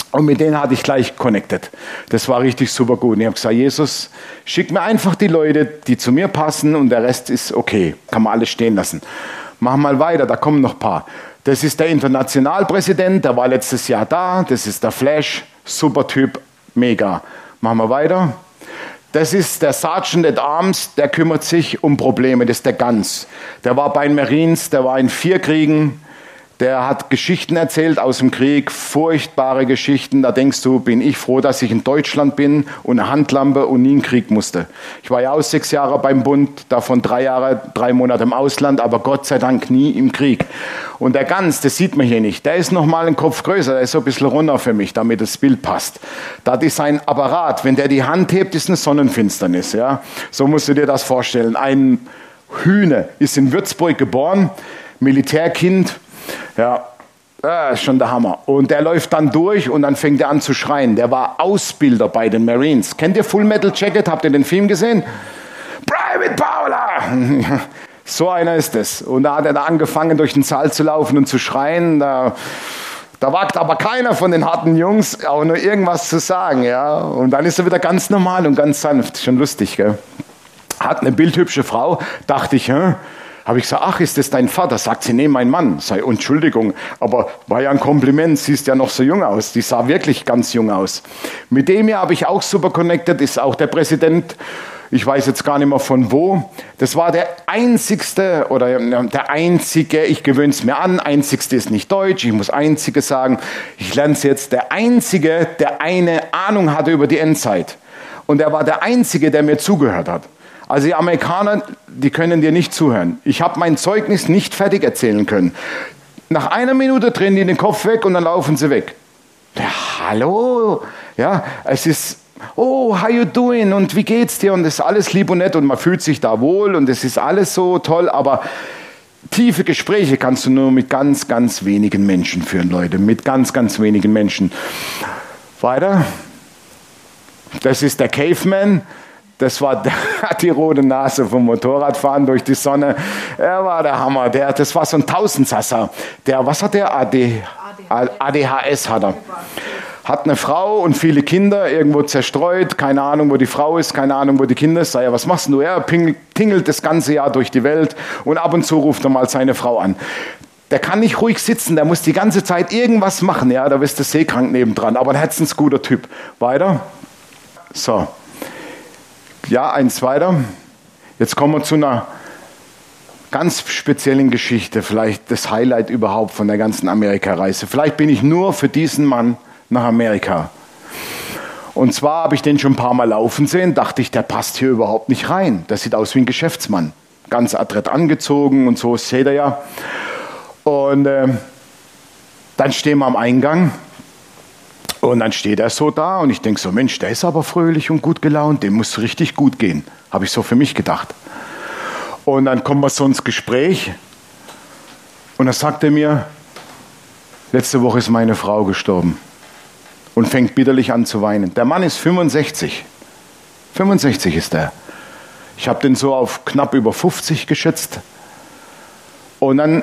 Und mit denen hatte ich gleich connected. Das war richtig super gut. Und ich habe gesagt, Jesus, schick mir einfach die Leute, die zu mir passen und der Rest ist okay. Kann man alles stehen lassen. Mach mal weiter, da kommen noch ein paar. Das ist der Internationalpräsident, der war letztes Jahr da. Das ist der Flash, super Typ, mega. Machen wir weiter. Das ist der Sergeant at Arms, der kümmert sich um Probleme. Das ist der Gans. Der war bei den Marines, der war in 4 Kriegen. Der hat Geschichten erzählt aus dem Krieg, furchtbare Geschichten. Da denkst du, bin ich froh, dass ich in Deutschland bin und eine Handlampe und nie in den Krieg musste. Ich war ja auch 6 Jahre beim Bund, davon 3 Jahre, 3 Monate im Ausland, aber Gott sei Dank nie im Krieg. Und der Gans, das sieht man hier nicht, der ist noch mal einen Kopf größer, der ist so ein bisschen runter für mich, damit das Bild passt. Das ist sein Apparat, wenn der die Hand hebt, ist eine Sonnenfinsternis. Ja? So musst du dir das vorstellen. Ein Hühne ist in Würzburg geboren, Militärkind. Ja, ist schon der Hammer. Und der läuft dann durch und dann fängt er an zu schreien. Der war Ausbilder bei den Marines. Kennt ihr Full Metal Jacket? Habt ihr den Film gesehen? Private Paula! So einer ist es. Und da hat er da angefangen, durch den Saal zu laufen und zu schreien. Da wagt aber keiner von den harten Jungs, auch nur irgendwas zu sagen. Ja? Und dann ist er wieder ganz normal und ganz sanft. Schon lustig, gell? Hat eine bildhübsche Frau. Dachte ich, habe ich gesagt, ach, ist das dein Vater? Sagt sie, nee, mein Mann. Sei Entschuldigung, aber war ja ein Kompliment, siehst ja noch so jung aus. Die sah wirklich ganz jung aus. Mit dem hier habe ich auch super connected, ist auch der Präsident. Ich weiß jetzt gar nicht mehr von wo. Das war der einzigste, oder der einzige, ich gewöhne es mir an, einzigste ist nicht deutsch, ich muss einzige sagen. Ich lerne es jetzt, der einzige, der eine Ahnung hatte über die Endzeit. Und er war der einzige, der mir zugehört hat. Also die Amerikaner, die können dir nicht zuhören. Ich habe mein Zeugnis nicht fertig erzählen können. Nach 1 Minute drehen die den Kopf weg und dann laufen sie weg. Ja, hallo? Ja, es ist, oh, how you doing? Und wie geht's dir? Und das ist alles lieb und nett und man fühlt sich da wohl und es ist alles so toll, aber tiefe Gespräche kannst du nur mit ganz, ganz wenigen Menschen führen, Leute. Mit ganz, ganz wenigen Menschen. Weiter. Das ist der Caveman. Das war die rote Nase vom Motorradfahren durch die Sonne. Er war der Hammer. Das war so ein Tausendsasser. Was hat der? ADHS hat er. Hat eine Frau und viele Kinder irgendwo zerstreut. Keine Ahnung, wo die Frau ist, keine Ahnung, wo die Kinder sind. Ja, was machst du? Er tingelt das ganze Jahr durch die Welt und ab und zu ruft er mal seine Frau an. Der kann nicht ruhig sitzen, der muss die ganze Zeit irgendwas machen. Ja, da bist du seekrank nebendran. Aber ein herzensguter Typ. Weiter. So. Ja, eins weiter. Jetzt kommen wir zu einer ganz speziellen Geschichte, vielleicht das Highlight überhaupt von der ganzen Amerikareise. Vielleicht bin ich nur für diesen Mann nach Amerika. Und zwar habe ich den schon ein paar Mal laufen sehen, dachte ich, der passt hier überhaupt nicht rein. Der sieht aus wie ein Geschäftsmann. Ganz adrett angezogen und so, seht ihr ja. Und dann stehen wir am Eingang. Und dann steht er so da und ich denke so, Mensch, der ist aber fröhlich und gut gelaunt, dem muss richtig gut gehen. Habe ich so für mich gedacht. Und dann kommen wir so ins Gespräch und dann sagt er mir, letzte Woche ist meine Frau gestorben und fängt bitterlich an zu weinen. Der Mann ist 65. 65 ist er. Ich habe den so auf knapp über 50 geschätzt. Und dann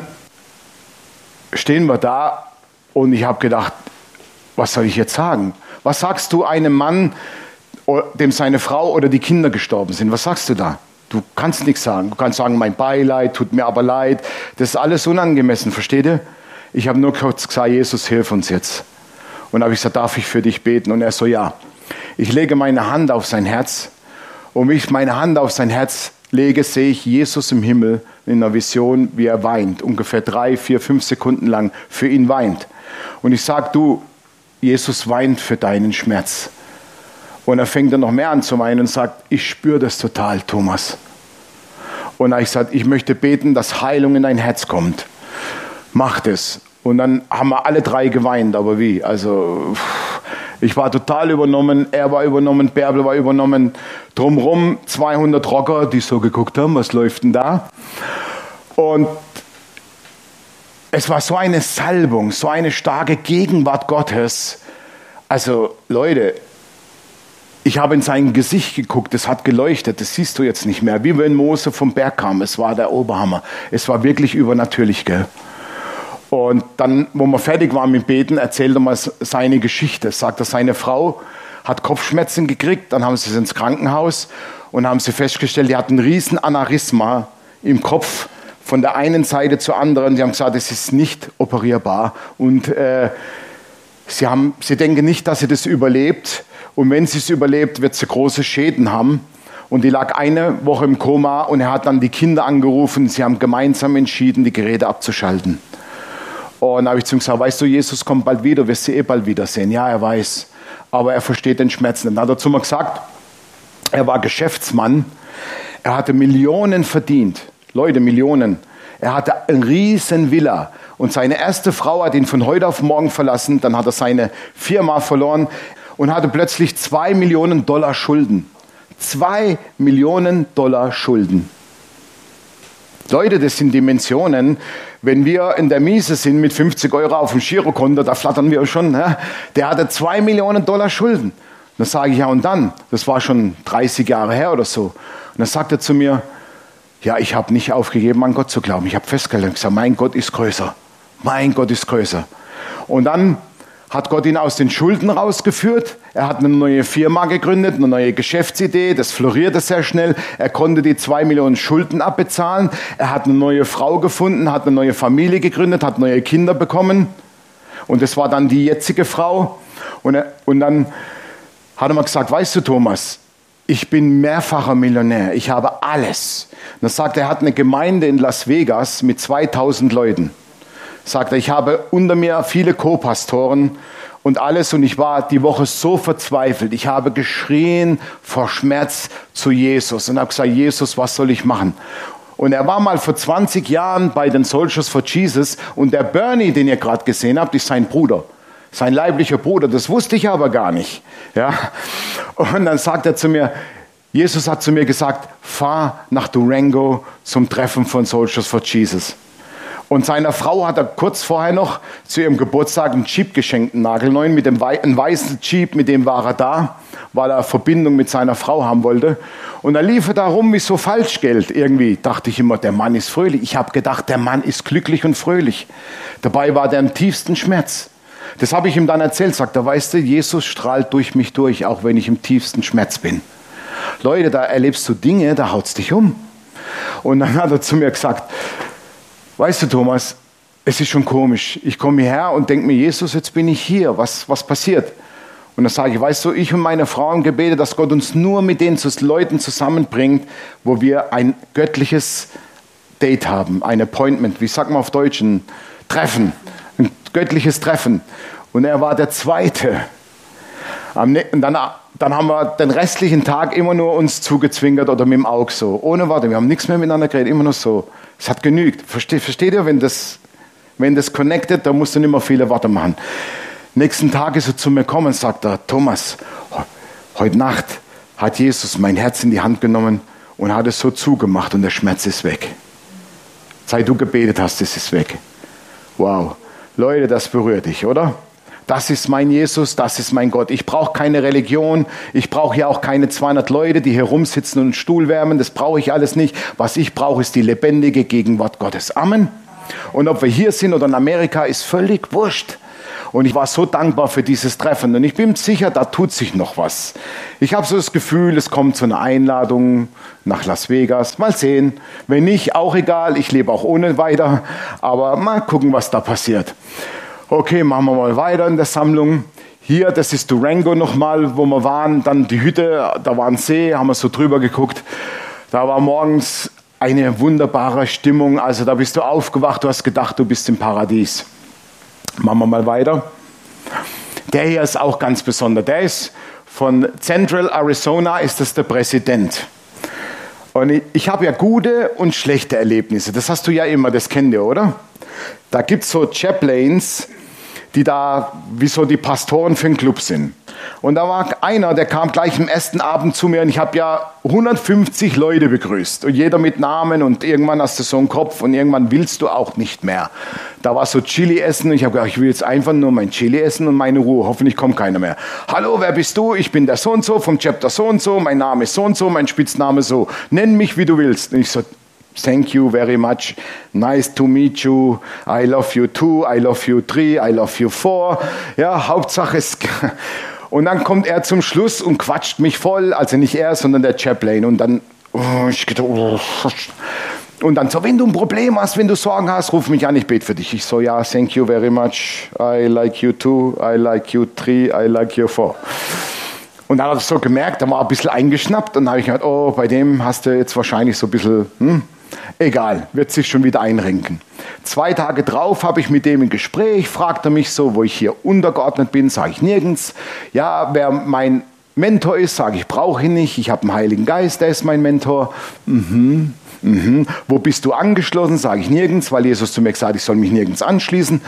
stehen wir da und ich habe gedacht, was soll ich jetzt sagen? Was sagst du einem Mann, dem seine Frau oder die Kinder gestorben sind? Was sagst du da? Du kannst nichts sagen. Du kannst sagen, mein Beileid, tut mir aber leid. Das ist alles unangemessen, versteht ihr? Ich habe nur kurz gesagt, Jesus, hilf uns jetzt. Und habe ich gesagt, darf ich für dich beten? Und er so, ja. Ich lege meine Hand auf sein Herz. Und wie ich meine Hand auf sein Herz lege, sehe ich Jesus im Himmel in einer Vision, wie er weint. Ungefähr 3, 4, 5 Sekunden lang für ihn weint. Und ich sage, du, Jesus weint für deinen Schmerz. Und er fängt dann noch mehr an zu weinen und sagt, ich spüre das total, Thomas. Und ich sage, ich möchte beten, dass Heilung in dein Herz kommt. Mach das. Und dann haben wir alle 3 geweint, aber wie? Also ich war total übernommen, er war übernommen, Bärbel war übernommen. Drumherum 200 Rocker, die so geguckt haben, was läuft denn da? Und es war so eine Salbung, so eine starke Gegenwart Gottes. Also Leute, ich habe in sein Gesicht geguckt, es hat geleuchtet, das siehst du jetzt nicht mehr. Wie wenn Mose vom Berg kam, es war der Oberhammer. Es war wirklich übernatürlich, gell? Und dann, wo wir fertig waren mit Beten, erzählt er mal seine Geschichte. Sagt er, seine Frau hat Kopfschmerzen gekriegt, dann haben sie sie ins Krankenhaus und haben sie festgestellt, die hat einen riesen Aneurysma im Kopf von der einen Seite zur anderen. Die haben gesagt, es ist nicht operierbar und sie denken nicht, dass sie das überlebt. Und wenn sie es überlebt, wird sie große Schäden haben. Und die lag eine Woche im Koma und er hat dann die Kinder angerufen. Sie haben gemeinsam entschieden, die Geräte abzuschalten. Und dann habe ich zu ihm gesagt, weißt du, Jesus kommt bald wieder, wirst du eh bald wiedersehen. Ja, er weiß, aber er versteht den Schmerz nicht. Dann hat er zu mir gesagt, er war Geschäftsmann, er hatte Millionen verdient. Leute, Millionen. Er hatte eine riesen Villa. Und seine erste Frau hat ihn von heute auf morgen verlassen. Dann hat er seine Firma verloren und hatte plötzlich $2 Millionen Schulden. $2 Millionen Schulden. Leute, das sind Dimensionen. Wenn wir in der Miese sind mit 50 € auf dem Girokonto, da flattern wir schon. Ne? Der hatte $2 Millionen Schulden. Dann sage ich, ja und dann? Das war schon 30 Jahre her oder so. Und dann sagt er zu mir, ja, ich habe nicht aufgegeben, an Gott zu glauben. Ich habe festgehalten und gesagt, mein Gott ist größer. Mein Gott ist größer. Und dann hat Gott ihn aus den Schulden rausgeführt. Er hat eine neue Firma gegründet, eine neue Geschäftsidee. Das florierte sehr schnell. Er konnte die 2 Millionen Schulden abbezahlen. Er hat eine neue Frau gefunden, hat eine neue Familie gegründet, hat neue Kinder bekommen. Und das war dann die jetzige Frau. Und dann hat er mal gesagt, weißt du, Thomas, ich bin mehrfacher Millionär. Ich habe alles. Und dann sagt er, er hat eine Gemeinde in Las Vegas mit 2000 Leuten. Sagt er, ich habe unter mir viele Co-Pastoren und alles und ich war die Woche so verzweifelt. Ich habe geschrien vor Schmerz zu Jesus und habe gesagt, Jesus, was soll ich machen? Und er war mal vor 20 Jahren bei den Soldiers for Jesus und der Bernie, den ihr gerade gesehen habt, ist sein Bruder. Sein leiblicher Bruder, das wusste ich aber gar nicht. Ja? Und dann sagt er zu mir, Jesus hat zu mir gesagt, fahr nach Durango zum Treffen von Soldiers for Jesus. Und seiner Frau hat er kurz vorher noch zu ihrem Geburtstag einen Jeep geschenkt, einen nagelneuen, mit dem einen weißen Jeep, mit dem war er da, weil er Verbindung mit seiner Frau haben wollte. Und er lief da rum wie so Falschgeld irgendwie. Dachte ich immer, der Mann ist fröhlich. Ich habe gedacht, der Mann ist glücklich und fröhlich. Dabei war der im tiefsten Schmerz. Das habe ich ihm dann erzählt, sagt er, weißt du, Jesus strahlt durch mich durch, auch wenn ich im tiefsten Schmerz bin. Leute, da erlebst du Dinge, da haut's dich um. Und dann hat er zu mir gesagt, weißt du, Thomas, es ist schon komisch. Ich komme hierher und denke mir, Jesus, jetzt bin ich hier. Was passiert? Und dann sage ich, weißt du, ich und meine Frau haben gebetet, dass Gott uns nur mit den Leuten zusammenbringt, wo wir ein göttliches Date haben, ein Appointment, wie sagt man auf Deutsch, ein Treffen, ein göttliches Treffen. Und er war der Zweite. Und dann haben wir den restlichen Tag immer nur uns zugezwinkert oder mit dem Auge so, ohne Worte. Wir haben nichts mehr miteinander geredet, immer nur so. Es hat genügt. Versteht ihr, wenn das connected, da musst du nicht mehr viele Worte machen. Nächsten Tag ist er zu mir gekommen und sagt er, Thomas, heute Nacht hat Jesus mein Herz in die Hand genommen und hat es so zugemacht und der Schmerz ist weg. Seit du gebetet hast, ist es weg. Wow. Leute, das berührt dich, oder? Das ist mein Jesus, das ist mein Gott. Ich brauche keine Religion, ich brauche ja auch keine 200 Leute, die hier rumsitzen und einen Stuhl wärmen. Das brauche ich alles nicht. Was ich brauche, ist die lebendige Gegenwart Gottes. Amen. Und ob wir hier sind oder in Amerika, ist völlig wurscht. Und ich war so dankbar für dieses Treffen. Und ich bin sicher, da tut sich noch was. Ich habe so das Gefühl, es kommt so eine Einladung nach Las Vegas. Mal sehen. Wenn nicht, auch egal. Ich lebe auch ohne weiter. Aber mal gucken, was da passiert. Okay, machen wir mal weiter in der Sammlung. Hier, das ist Durango nochmal, wo wir waren. Dann die Hütte, da war ein See, haben wir so drüber geguckt. Da war morgens eine wunderbare Stimmung. Also da bist du aufgewacht, du hast gedacht, du bist im Paradies. Machen wir mal weiter. Der hier ist auch ganz besonders. Der ist von Central Arizona, ist das der Präsident. Und ich habe ja gute und schlechte Erlebnisse. Das hast du ja immer, das kennt ihr, oder? Da gibt es so Chaplains, die da wie so die Pastoren für den Club sind. Und da war einer, der kam gleich am ersten Abend zu mir und ich habe ja 150 Leute begrüßt und jeder mit Namen und irgendwann hast du so einen Kopf und irgendwann willst du auch nicht mehr. Da war so Chili essen und ich habe gedacht, ich will jetzt einfach nur mein Chili essen und meine Ruhe, hoffentlich kommt keiner mehr. Hallo, wer bist du? Ich bin der so und so vom Chapter so und so, mein Name ist so und so, mein Spitzname so. Nenn mich, wie du willst. Und ich so, Thank you very much. Nice to meet you. I love you too. I love you three. I love you four. Ja, Hauptsache es... Und dann kommt er zum Schluss und quatscht mich voll. Also nicht er, sondern der Chaplain. Und dann... Und dann so, wenn du ein Problem hast, wenn du Sorgen hast, ruf mich an, ich bete für dich. Ich so, ja, thank you very much. I like you too. I like you three. I like you four. Und dann hat er so gemerkt, da war ein bisschen eingeschnappt. Und dann habe ich gedacht, oh, bei dem hast du jetzt wahrscheinlich so ein bisschen... Egal, wird sich schon wieder einrenken. 2 Tage drauf habe ich mit dem ein Gespräch, fragt er mich so, wo ich hier untergeordnet bin, sage ich nirgends. Ja, wer mein Mentor ist, sage ich, brauche ihn nicht. Ich habe einen Heiligen Geist, der ist mein Mentor. Wo bist du angeschlossen? Sage ich nirgends, weil Jesus zu mir gesagt hat, ich soll mich nirgends anschließen.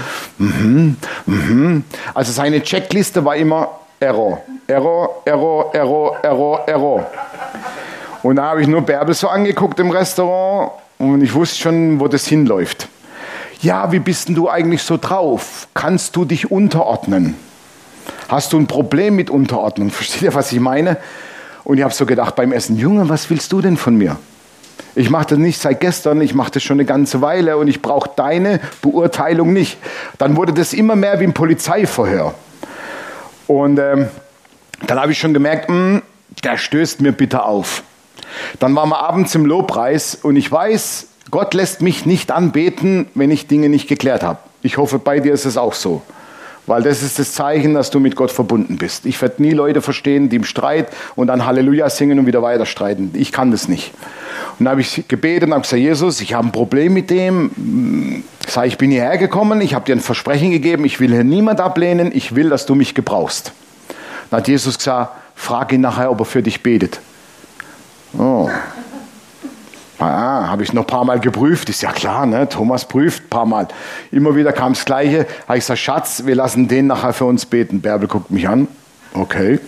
Also seine Checkliste war immer Error, Error, Error, Error, Error, Error. Und da habe ich nur Bärbel so angeguckt im Restaurant und ich wusste schon, wo das hinläuft. Ja, wie bist denn du eigentlich so drauf? Kannst du dich unterordnen? Hast du ein Problem mit Unterordnung? Versteht ihr, was ich meine? Und ich habe so gedacht beim Essen, Junge, was willst du denn von mir? Ich mache das nicht seit gestern, ich mache das schon eine ganze Weile und ich brauche deine Beurteilung nicht. Dann wurde das immer mehr wie ein Polizeiverhör. Und dann habe ich schon gemerkt, der stößt mir bitter auf. Dann waren wir abends im Lobpreis und ich weiß, Gott lässt mich nicht anbeten, wenn ich Dinge nicht geklärt habe. Ich hoffe, bei dir ist es auch so. Weil das ist das Zeichen, dass du mit Gott verbunden bist. Ich werde nie Leute verstehen, die im Streit und dann Halleluja singen und wieder weiter streiten. Ich kann das nicht. Und dann habe ich gebetet und habe gesagt, Jesus, ich habe ein Problem mit dem. Ich bin hierher gekommen, ich habe dir ein Versprechen gegeben, ich will hier niemand ablehnen, ich will, dass du mich gebrauchst. Dann hat Jesus gesagt, frag ihn nachher, ob er für dich betet. Oh. Habe ich noch ein paar Mal geprüft, ist ja klar, ne? Thomas prüft ein paar Mal. Immer wieder kam das Gleiche, habe ich gesagt, Schatz, wir lassen den nachher für uns beten. Bärbel guckt mich an, okay.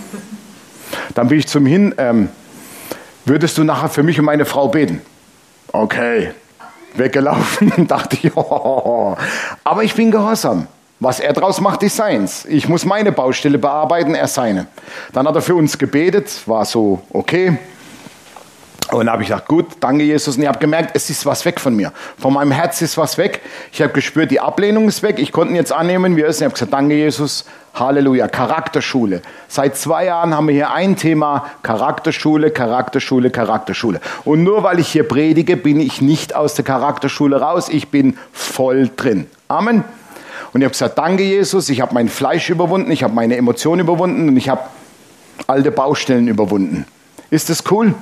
Dann bin ich zum hin, würdest du nachher für mich und meine Frau beten? Okay. Weggelaufen, dachte ich, oh. Aber ich bin gehorsam. Was er draus macht, ist seins. Ich muss meine Baustelle bearbeiten, er seine. Dann hat er für uns gebetet, war so okay. Und dann habe ich gedacht, gut, danke Jesus. Und ich habe gemerkt, es ist was weg von mir. Von meinem Herz ist was weg. Ich habe gespürt, die Ablehnung ist weg. Ich konnte ihn jetzt annehmen, wie er ist. Ich habe gesagt, danke Jesus, Halleluja, Charakterschule. Seit 2 Jahren haben wir hier ein Thema, Charakterschule, Charakterschule, Charakterschule. Und nur weil ich hier predige, bin ich nicht aus der Charakterschule raus. Ich bin voll drin. Amen. Und ich habe gesagt, danke Jesus, ich habe mein Fleisch überwunden, ich habe meine Emotionen überwunden und ich habe alte Baustellen überwunden. Ist das cool?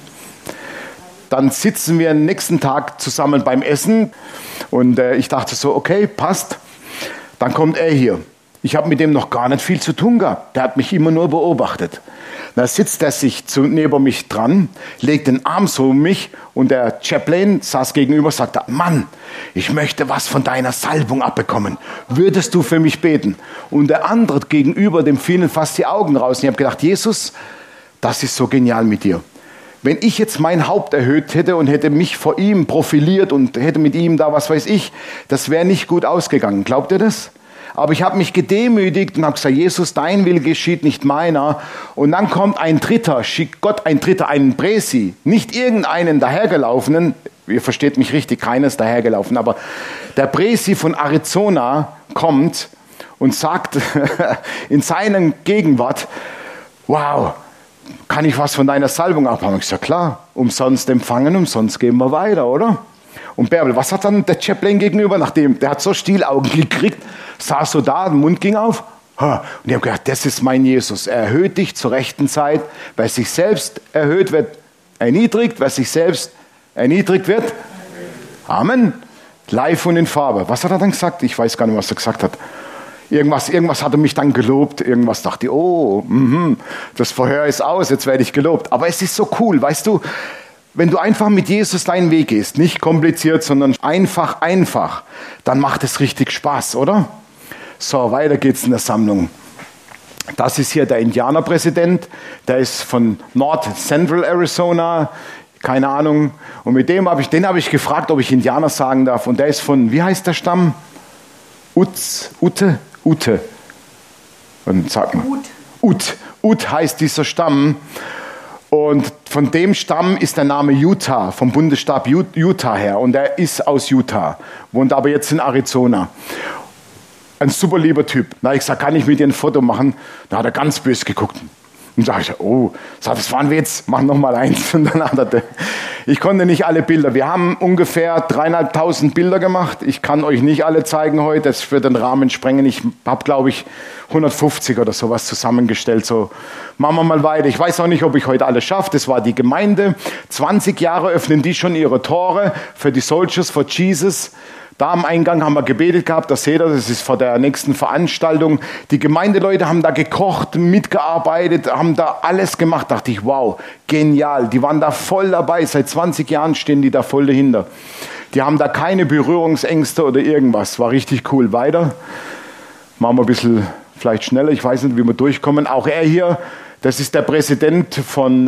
Dann sitzen wir am nächsten Tag zusammen beim Essen und ich dachte so, okay, passt. Dann kommt er hier. Ich habe mit dem noch gar nicht viel zu tun gehabt. Der hat mich immer nur beobachtet. Da sitzt er sich neben mich dran, legt den Arm so um mich und der Chaplain saß gegenüber, sagte, Mann, ich möchte was von deiner Salbung abbekommen. Würdest du für mich beten? Und der andere gegenüber, dem fielen fast die Augen raus. Und ich habe gedacht, Jesus, das ist so genial mit dir. Wenn ich jetzt mein Haupt erhöht hätte und hätte mich vor ihm profiliert und hätte mit ihm da was weiß ich, das wäre nicht gut ausgegangen. Glaubt ihr das? Aber ich habe mich gedemütigt und habe gesagt, Jesus, dein Wille geschieht, nicht meiner. Und dann kommt ein Dritter, schickt Gott ein Dritter, einen Presi, nicht irgendeinen dahergelaufenen, ihr versteht mich richtig, keines dahergelaufen, aber der Presi von Arizona kommt und sagt in seiner Gegenwart, wow, kann ich was von deiner Salbung abhaben? Ich sage, klar, umsonst empfangen, umsonst gehen wir weiter, oder? Und Bärbel, was hat dann der Chaplain gegenüber, nachdem, der hat so Stielaugen gekriegt, saß so da, der Mund ging auf. Und ich habe gedacht, das ist mein Jesus. Er erhöht dich zur rechten Zeit. Wer sich selbst erhöht, wird erniedrigt. Wer sich selbst erniedrigt wird. Amen. Live und in Farbe. Was hat er dann gesagt? Ich weiß gar nicht, was er gesagt hat. Irgendwas hat er mich dann gelobt. Irgendwas dachte ich, oh, das Verhör ist aus, jetzt werde ich gelobt. Aber es ist so cool, weißt du, wenn du einfach mit Jesus deinen Weg gehst, nicht kompliziert, sondern einfach, dann macht es richtig Spaß, oder? So, weiter geht's in der Sammlung. Das ist hier der Indianerpräsident, der ist von North Central Arizona, keine Ahnung. Und mit dem den habe ich gefragt, ob ich Indianer sagen darf. Und der ist von, wie heißt der Stamm? Ute. Und sag mal. Ut heißt dieser Stamm. Und von dem Stamm ist der Name Utah, vom Bundesstaat Utah her. Und er ist aus Utah, wohnt aber jetzt in Arizona. Ein super lieber Typ. Na, ich sag, kann ich mit dir ein Foto machen? Da hat er ganz böse geguckt. Und sag ich, oh, das war ein Witz, mach noch mal eins. Und dann hat er, ich konnte nicht alle Bilder. Wir haben ungefähr 3.500 Bilder gemacht. Ich kann euch nicht alle zeigen heute, das wird den Rahmen sprengen. Ich habe, glaube ich, 150 oder sowas zusammengestellt. So, machen wir mal weiter. Ich weiß auch nicht, ob ich heute alles schaffe. Das war die Gemeinde. 20 Jahre öffnen die schon ihre Tore für die Soldiers for Jesus. Da am Eingang haben wir gebetet gehabt, das seht ihr, das ist vor der nächsten Veranstaltung. Die Gemeindeleute haben da gekocht, mitgearbeitet, haben da alles gemacht. Da dachte ich, wow, genial. Die waren da voll dabei, seit 20 Jahren stehen die da voll dahinter. Die haben da keine Berührungsängste oder irgendwas, war richtig cool. Weiter, machen wir ein bisschen vielleicht schneller, ich weiß nicht, wie wir durchkommen. Auch er hier, das ist der Präsident von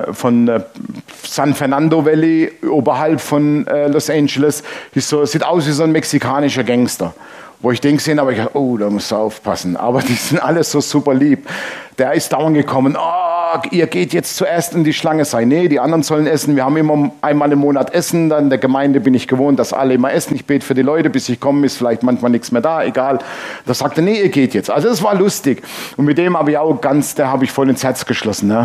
San Fernando Valley, oberhalb von Los Angeles. Sieht aus wie so ein mexikanischer Gangster. Wo ich den gesehen habe, ich dachte, oh, da musst du aufpassen. Aber die sind alle so super lieb. Der ist dauernd gekommen, oh, ihr geht jetzt zuerst in die Schlange sein. Nee, die anderen sollen essen. Wir haben immer einmal im Monat Essen. Dann in der Gemeinde bin ich gewohnt, dass alle immer essen. Ich bete für die Leute, bis ich komme, ist vielleicht manchmal nichts mehr da, egal. Da sagte er, nee, ihr geht jetzt. Also das war lustig. Und mit dem habe ich auch der habe ich voll ins Herz geschlossen. Ne?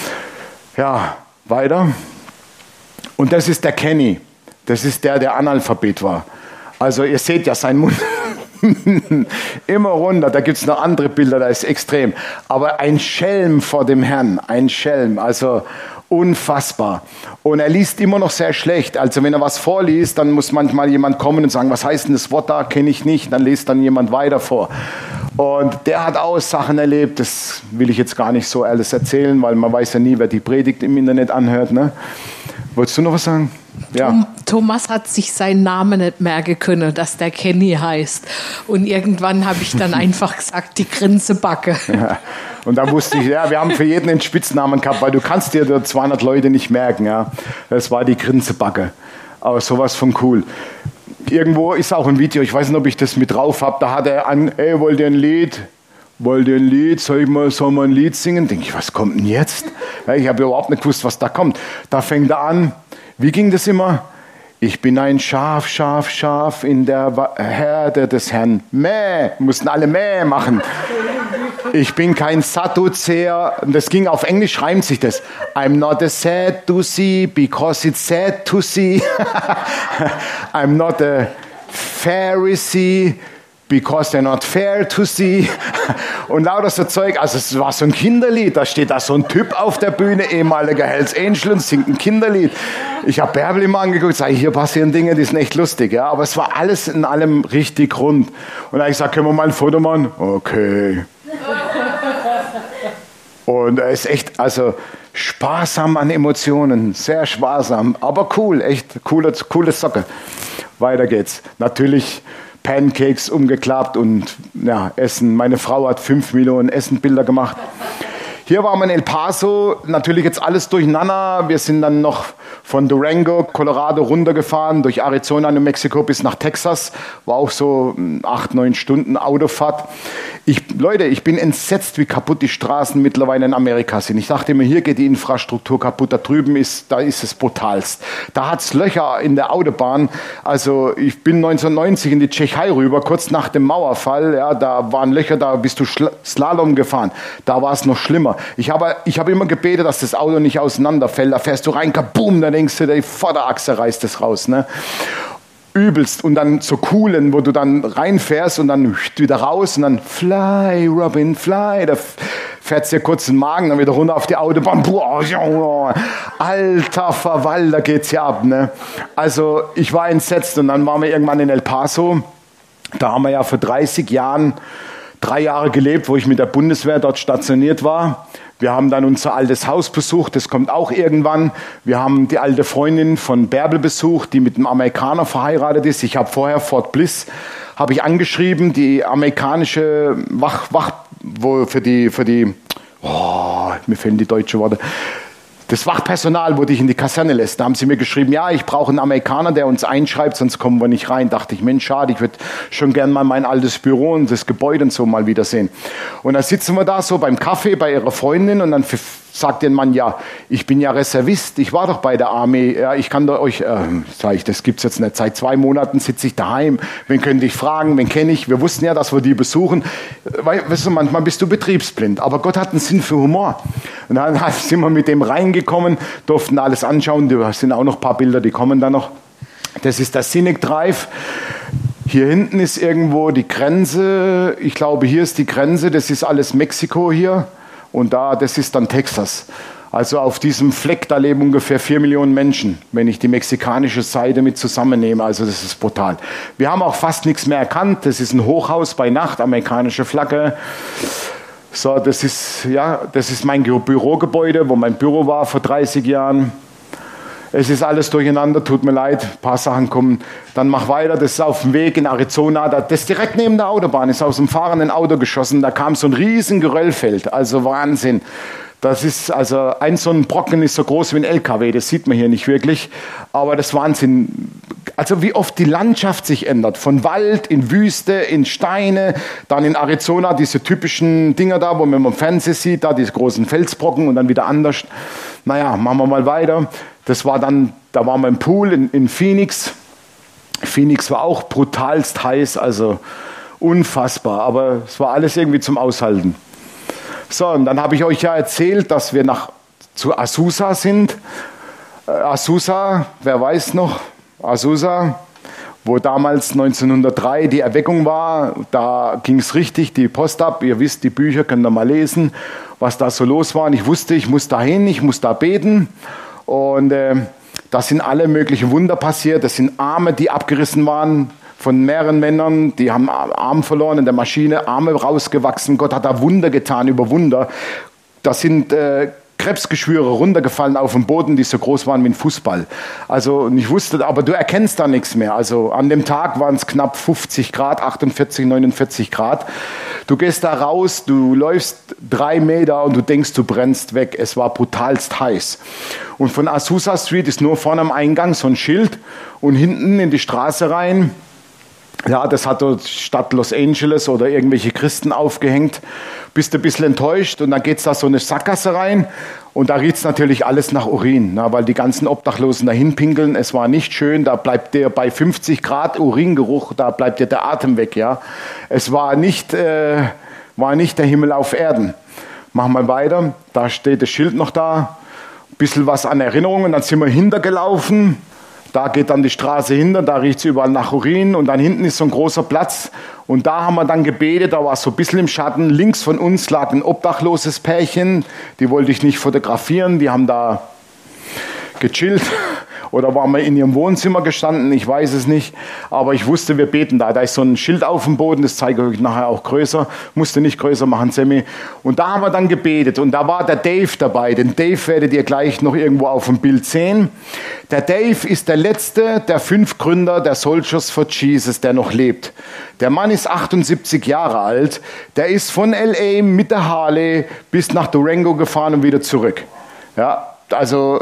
Ja, weiter. Und das ist der Kenny. Das ist der Analphabet war. Also ihr seht ja seinen Mund. Immer runter, da gibt es noch andere Bilder, da ist extrem. Aber ein Schelm vor dem Herrn, ein Schelm, also unfassbar. Und er liest immer noch sehr schlecht. Also wenn er was vorliest, dann muss manchmal jemand kommen und sagen, was heißt denn das Wort da, kenne ich nicht. Dann liest dann jemand weiter vor. Und der hat auch Sachen erlebt, das will ich jetzt gar nicht so alles erzählen, weil man weiß ja nie, wer die Predigt im Internet anhört. Ne? Wolltest du noch was sagen? Ja. Thomas hat sich seinen Namen nicht merken können, dass der Kenny heißt. Und irgendwann habe ich dann einfach gesagt, die Grinsebacke. Ja. Und dann wusste ich, ja, wir haben für jeden einen Spitznamen gehabt, weil du kannst dir 200 Leute nicht merken. Ja. Das war die Grinsebacke. Aber sowas von cool. Irgendwo ist auch ein Video, ich weiß nicht, ob ich das mit drauf habe, da hat er an, hey, wollt ihr ein Lied? Wollt ihr ein Lied? Soll man ein Lied singen? Denke ich, was kommt denn jetzt? Ja, ich habe überhaupt nicht gewusst, was da kommt. Da fängt er an. Wie ging das immer? Ich bin ein Schaf, Schaf, Schaf in der Herde des Herrn. Mäh, mussten alle Mäh machen. Ich bin kein Sadduzäer. Das ging auf Englisch, reimt sich das. I'm not a Sadducee because it's sad to see. I'm not a Pharisee because they're not fair to see. Und lauter so Zeug, also es war so ein Kinderlied, da steht da so ein Typ auf der Bühne, ehemaliger Hells Angel und singt ein Kinderlied. Ich habe Bärbel immer angeguckt, sage, hier passieren Dinge, die sind echt lustig, ja, aber es war alles in allem richtig rund. Und dann habe ich gesagt, können wir mal ein Foto machen? Okay. Und er ist echt, also sparsam an Emotionen, sehr sparsam, aber cool, echt coole Socke. Weiter geht's. Natürlich Pancakes umgeklappt und ja, Essen. Meine Frau hat 5 Millionen Essenbilder gemacht. Hier waren wir in El Paso, natürlich jetzt alles durcheinander. Wir sind dann noch von Durango, Colorado runtergefahren, durch Arizona, New Mexico bis nach Texas. War auch so 8-9 Stunden Autofahrt. Leute, ich bin entsetzt, wie kaputt die Straßen mittlerweile in Amerika sind. Ich dachte mir, hier geht die Infrastruktur kaputt, da drüben ist es brutalst. Da hat es Löcher in der Autobahn. Also ich bin 1990 in die Tschechei rüber, kurz nach dem Mauerfall. Ja, da waren Löcher, da bist du Slalom gefahren. Da war es noch schlimmer. Ich habe immer gebetet, dass das Auto nicht auseinanderfällt. Da fährst du rein, kaboom, da denkst du, die Vorderachse reißt es raus. Ne? Übelst. Und dann so coolen, wo du dann reinfährst und dann wieder raus und dann fly, Robin, fly. Da fährst du dir kurz den Magen, dann wieder runter auf die Autobahn. Boah, alter Verwall, da geht's ja ab. Ne? Also ich war entsetzt und dann waren wir irgendwann in El Paso. Da haben wir ja vor 30 Jahren 3 Jahre gelebt, wo ich mit der Bundeswehr dort stationiert war. Wir haben dann unser altes Haus besucht, das kommt auch irgendwann. Wir haben die alte Freundin von Bärbel besucht, die mit einem Amerikaner verheiratet ist. Ich habe vorher Fort Bliss habe ich angeschrieben, die amerikanische mir fehlen die deutschen Worte. Das Wachpersonal, wo dich in die Kaserne lässt, da haben sie mir geschrieben, ja, ich brauche einen Amerikaner, der uns einschreibt, sonst kommen wir nicht rein. Dachte ich, Mensch, schade, ich würde schon gern mal mein altes Büro und das Gebäude und so mal wiedersehen. Und dann sitzen wir da so beim Kaffee bei ihrer Freundin und dann sagt der Mann, ja, ich bin ja Reservist, ich war doch bei der Armee, ja, ich kann euch, sag ich, das gibt's jetzt nicht, seit 2 Monaten sitze ich daheim, wen könnte ich fragen, wen kenne ich, wir wussten ja, dass wir die besuchen, weißt du, manchmal bist du betriebsblind, aber Gott hat einen Sinn für Humor. Und dann sind wir mit dem reingekommen, durften alles anschauen, da sind auch noch ein paar Bilder, die kommen da noch. Das ist der Scenic Drive. Hier hinten ist irgendwo die Grenze. Ich glaube, hier ist die Grenze. Das ist alles Mexiko hier. Und da, das ist dann Texas. Also auf diesem Fleck, da leben ungefähr 4 Millionen Menschen, wenn ich die mexikanische Seite mit zusammennehme. Also das ist brutal. Wir haben auch fast nichts mehr erkannt. Das ist ein Hochhaus bei Nacht, amerikanische Flagge. So, das ist mein Bürogebäude, wo mein Büro war vor 30 Jahren. Es ist alles durcheinander, tut mir leid, ein paar Sachen kommen. Dann mach weiter, das ist auf dem Weg in Arizona, das ist direkt neben der Autobahn, ist aus dem fahrenden Auto geschossen, da kam so ein riesen Geröllfeld, also Wahnsinn. Das ist, also so ein Brocken ist so groß wie ein LKW, das sieht man hier nicht wirklich, aber das ist Wahnsinn. Also wie oft die Landschaft sich ändert, von Wald in Wüste, in Steine, dann in Arizona diese typischen Dinger da, wo man im Fernsehen sieht, da diese großen Felsbrocken und dann wieder anders. Naja, machen wir mal weiter. Das war dann, da waren wir im Pool in Phoenix. Phoenix war auch brutalst heiß, also unfassbar, aber es war alles irgendwie zum Aushalten. So, und dann habe ich euch ja erzählt, dass wir zu Azusa sind. Azusa, wer weiß noch, Azusa, wo damals 1903 die Erweckung war, da ging es richtig, die Post ab. Ihr wisst, die Bücher könnt ihr mal lesen, was da so los war. Und ich wusste, ich muss da hin, ich muss da beten. Und da sind alle möglichen Wunder passiert. Das sind Arme, die abgerissen waren von mehreren Männern. Die haben Arme verloren in der Maschine, Arme rausgewachsen. Gott hat da Wunder getan über Wunder. Das sind Krebsgeschwüre runtergefallen auf den Boden, die so groß waren wie ein Fußball. Also, und ich wusste, aber du erkennst da nichts mehr. Also an dem Tag waren es knapp 50 Grad, 48, 49 Grad. Du gehst da raus, du läufst 3 Meter und du denkst, du brennst weg. Es war brutalst heiß. Und von Azusa Street ist nur vorne am Eingang so ein Schild und hinten in die Straße rein. Ja, das hat die Stadt Los Angeles oder irgendwelche Christen aufgehängt. Bist du ein bisschen enttäuscht und dann geht's da so eine Sackgasse rein und da riecht's natürlich alles nach Urin, na, weil die ganzen Obdachlosen dahin pinkeln. Es war nicht schön, da bleibt dir bei 50 Grad Uringeruch, da bleibt dir der Atem weg, ja. Es war nicht der Himmel auf Erden. Machen wir weiter, da steht das Schild noch da, ein bisschen was an Erinnerungen, dann sind wir hintergelaufen. Da geht dann die Straße hinter, da riecht es überall nach Urin und dann hinten ist so ein großer Platz und da haben wir dann gebetet, da war es so ein bisschen im Schatten. Links von uns lag ein obdachloses Pärchen, die wollte ich nicht fotografieren, die haben da gechillt oder waren wir in ihrem Wohnzimmer gestanden, ich weiß es nicht, aber ich wusste, wir beten da. Da ist so ein Schild auf dem Boden, das zeige ich euch nachher auch größer, musste nicht größer machen, Sammy. Und da haben wir dann gebetet und da war der Dave dabei. Den Dave werdet ihr gleich noch irgendwo auf dem Bild sehen. Der Dave ist der letzte der 5 Gründer der Soldiers for Jesus, der noch lebt. Der Mann ist 78 Jahre alt, der ist von L.A. mit der Harley bis nach Durango gefahren und wieder zurück. Ja, also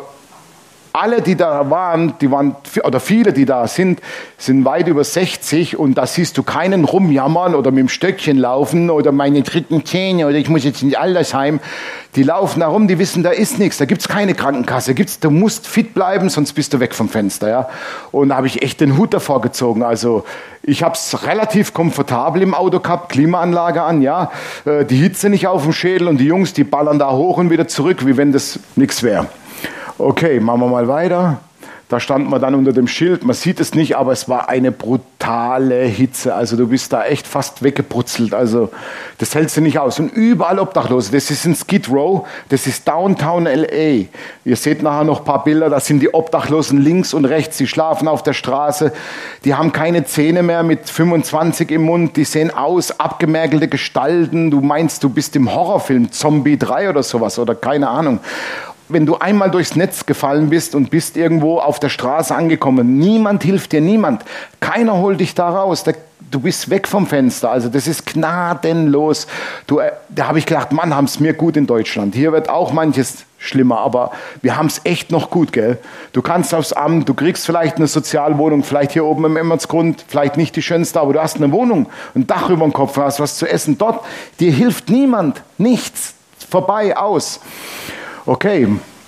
alle, die da waren, oder viele, die da sind weit über 60 und da siehst du keinen rumjammern oder mit dem Stöckchen laufen oder meine dritten Zähne oder ich muss jetzt in Altersheim. Die laufen da rum, die wissen, da ist nichts, da gibt's keine Krankenkasse, du musst fit bleiben, sonst bist du weg vom Fenster. Ja? Und da habe ich echt den Hut davor gezogen. Also ich habe es relativ komfortabel im Auto gehabt, Klimaanlage an, ja, die Hitze nicht auf dem Schädel und die Jungs, die ballern da hoch und wieder zurück, wie wenn das nichts wäre. Okay, machen wir mal weiter. Da standen wir dann unter dem Schild. Man sieht es nicht, aber es war eine brutale Hitze. Also du bist da echt fast weggebrutzelt. Also das hältst du nicht aus. Und überall Obdachlose. Das ist in Skid Row. Das ist Downtown L.A. Ihr seht nachher noch ein paar Bilder. Da sind die Obdachlosen links und rechts. Die schlafen auf der Straße. Die haben keine Zähne mehr mit 25 im Mund. Die sehen aus, abgemergelte Gestalten. Du meinst, du bist im Horrorfilm Zombie 3 oder sowas oder keine Ahnung. Wenn du einmal durchs Netz gefallen bist und bist irgendwo auf der Straße angekommen, niemand hilft dir, niemand. Keiner holt dich da raus. Du bist weg vom Fenster. Also das ist gnadenlos. Da habe ich gedacht, Mann, haben es mir gut in Deutschland. Hier wird auch manches schlimmer, aber wir haben es echt noch gut, gell? Du kannst aufs Amt, du kriegst vielleicht eine Sozialwohnung, vielleicht hier oben im Emmertsgrund, vielleicht nicht die schönste, aber du hast eine Wohnung, ein Dach über dem Kopf, hast was zu essen. Dort, dir hilft niemand, nichts, vorbei, aus. Okay,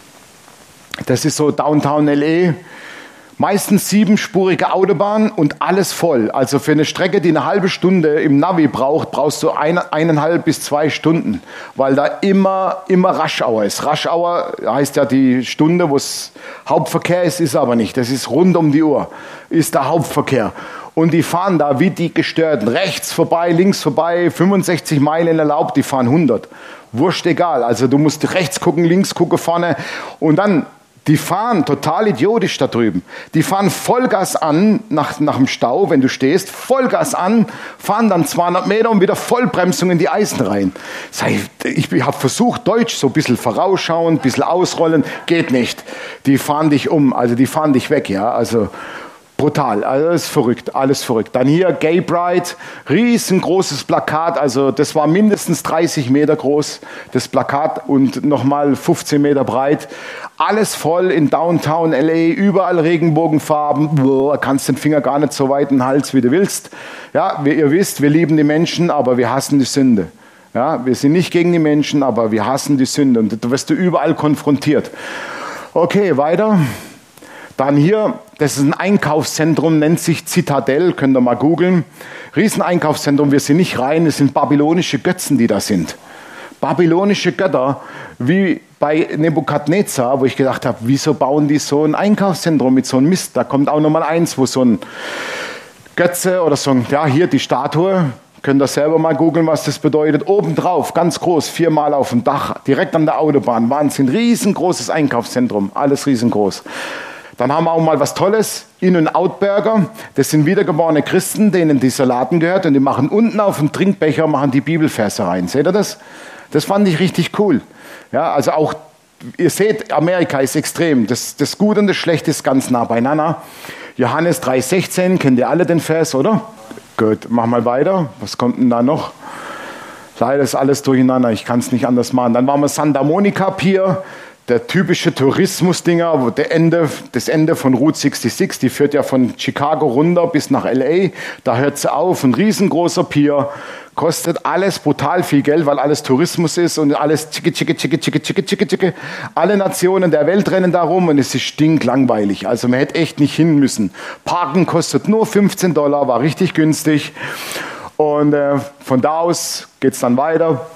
das ist so Downtown L.A., meistens 7-spurige Autobahn und alles voll. Also für eine Strecke, die eine halbe Stunde im Navi braucht, brauchst du 1,5 bis 2 Stunden, weil da immer Rush Hour ist. Rush Hour heißt ja die Stunde, wo es Hauptverkehr ist aber nicht. Das ist rund um die Uhr, ist der Hauptverkehr. Und die fahren da wie die Gestörten. Rechts vorbei, links vorbei, 65 Meilen erlaubt, die fahren 100. Wurscht egal. Also du musst rechts gucken, links gucken, vorne. Und dann, die fahren total idiotisch da drüben. Die fahren Vollgas an, nach dem Stau, wenn du stehst, Vollgas an, fahren dann 200 Meter und wieder Vollbremsung in die Eisen rein. Ich habe versucht, Deutsch so ein bisschen vorausschauen, ein bisschen ausrollen, geht nicht. Die fahren dich um, also die fahren dich weg, ja, also brutal, alles verrückt, alles verrückt. Dann hier Gay Pride, riesengroßes Plakat, also das war mindestens 30 Meter groß, das Plakat, und nochmal 15 Meter breit. Alles voll in Downtown L.A., überall Regenbogenfarben, kannst den Finger gar nicht so weit in den Hals, wie du willst. Ja, wie ihr wisst, wir lieben die Menschen, aber wir hassen die Sünde. Ja, wir sind nicht gegen die Menschen, aber wir hassen die Sünde, und da wirst du überall konfrontiert. Okay, weiter. Dann hier, das ist ein Einkaufszentrum, nennt sich Zitadelle, könnt ihr mal googeln. Rieseneinkaufszentrum, wir sind nicht rein, es sind babylonische Götzen, die da sind. Babylonische Götter, wie bei Nebukadnezar, wo ich gedacht habe, wieso bauen die so ein Einkaufszentrum mit so einem Mist? Da kommt auch nochmal eins, wo so ein Götze oder so ein, ja, hier die Statue, könnt ihr selber mal googeln, was das bedeutet. Obendrauf, ganz groß, 4-mal auf dem Dach, direkt an der Autobahn, Wahnsinn, riesengroßes Einkaufszentrum, alles riesengroß. Dann haben wir auch mal was Tolles, In-N-Out-Burger. Das sind wiedergeborene Christen, denen die Salaten gehört, und die machen unten auf dem Trinkbecher machen die Bibelverse rein. Seht ihr das? Das fand ich richtig cool. Ja, also auch, ihr seht, Amerika ist extrem. Das Gute und das Schlechte ist ganz nah beieinander. Johannes 3,16, kennt ihr alle den Vers, oder? Gut, mach mal weiter. Was kommt denn da noch? Leider ist alles durcheinander, ich kann es nicht anders machen. Dann waren wir Santa Monica Pier. Der typische Tourismusdinger, das Ende von Route 66, die führt ja von Chicago runter bis nach L.A., da hört sie auf, ein riesengroßer Pier, kostet alles brutal viel Geld, weil alles Tourismus ist und alles tschicke. Alle Nationen der Welt rennen da rum und es ist stinklangweilig, also man hätte echt nicht hin müssen. Parken kostet nur $15, war richtig günstig, und von da aus geht es dann weiter.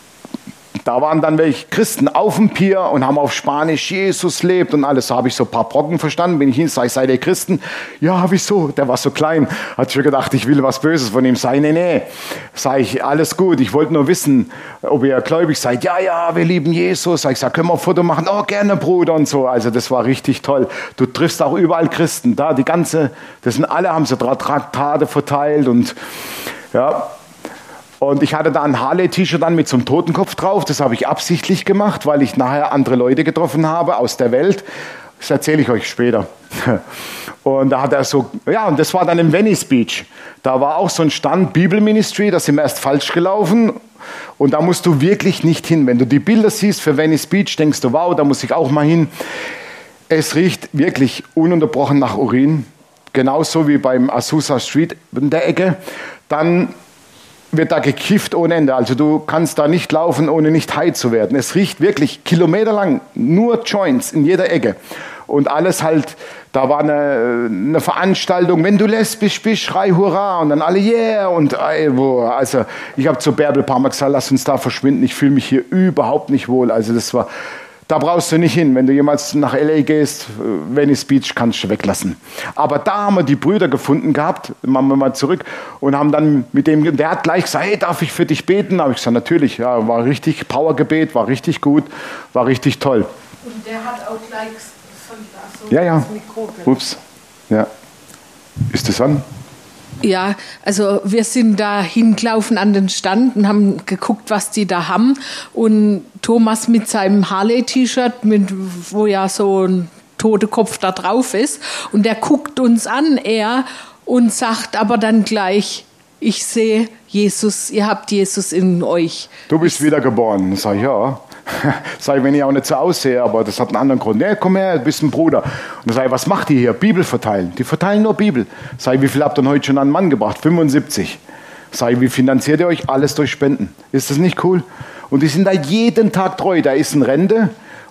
Da waren dann welche Christen auf dem Pier und haben auf Spanisch Jesus lebt und alles. Da habe ich so ein paar Brocken verstanden. Bin ich hin, sag ich, seid ihr Christen? Ja, wieso? Der war so klein. Hat schon gedacht, ich will was Böses von ihm. Sag ich, nee. Sag ich, alles gut. Ich wollte nur wissen, ob ihr gläubig seid. Ja, wir lieben Jesus. Sag ich, können wir ein Foto machen? Oh, gerne, Bruder, und so. Also das war richtig toll. Du triffst auch überall Christen. Da, das sind alle, haben so Traktate verteilt und ja. Und ich hatte da ein Harley-T-Shirt an mit so einem Totenkopf drauf. Das habe ich absichtlich gemacht, weil ich nachher andere Leute getroffen habe aus der Welt. Das erzähle ich euch später. Und da hat er so, ja, und das war dann in Venice Beach. Da war auch so ein Stand, Bibelministry, da sind wir erst falsch gelaufen. Und da musst du wirklich nicht hin. Wenn du die Bilder siehst für Venice Beach, denkst du, wow, da muss ich auch mal hin. Es riecht wirklich ununterbrochen nach Urin. Genauso wie beim Azusa Street in der Ecke. Dann wird da gekifft ohne Ende. Also du kannst da nicht laufen, ohne nicht high zu werden. Es riecht wirklich kilometerlang, nur Joints in jeder Ecke. Und alles halt, da war eine Veranstaltung, wenn du lesbisch bist, schrei Hurra, und dann alle yeah, und also ich habe zu Bärbel ein paar Mal gesagt, lass uns da verschwinden, ich fühle mich hier überhaupt nicht wohl. Also das war, da brauchst du nicht hin. Wenn du jemals nach L.A. gehst, Venice Beach kannst du weglassen. Aber da haben wir die Brüder gefunden gehabt, machen wir mal zurück, und haben dann mit dem, der hat gleich gesagt, hey, darf ich für dich beten? Da habe ich gesagt, natürlich, ja, war richtig Powergebet, war richtig gut, war richtig toll. Und der hat auch gleich ja. Ups, ja. Ist das an? Ja, also wir sind da hingelaufen an den Stand und haben geguckt, was die da haben. Und Thomas mit seinem Harley-T-Shirt, wo ja so ein toter Kopf da drauf ist. Und der guckt uns an, und sagt aber dann gleich, ich sehe Jesus, ihr habt Jesus in euch. Du bist wiedergeboren. Sag ich, ja. Sag ich, wenn ich auch nicht so aussehe, aber das hat einen anderen Grund. Nee, komm her, du bist ein Bruder. Und dann sag ich, was macht ihr hier? Bibel verteilen. Die verteilen nur Bibel. Sag ich, wie viel habt ihr denn heute schon an den Mann gebracht? 75. Sag ich, wie finanziert ihr euch? Alles durch Spenden. Ist das nicht cool? Und die sind da jeden Tag treu. Da ist ein Rente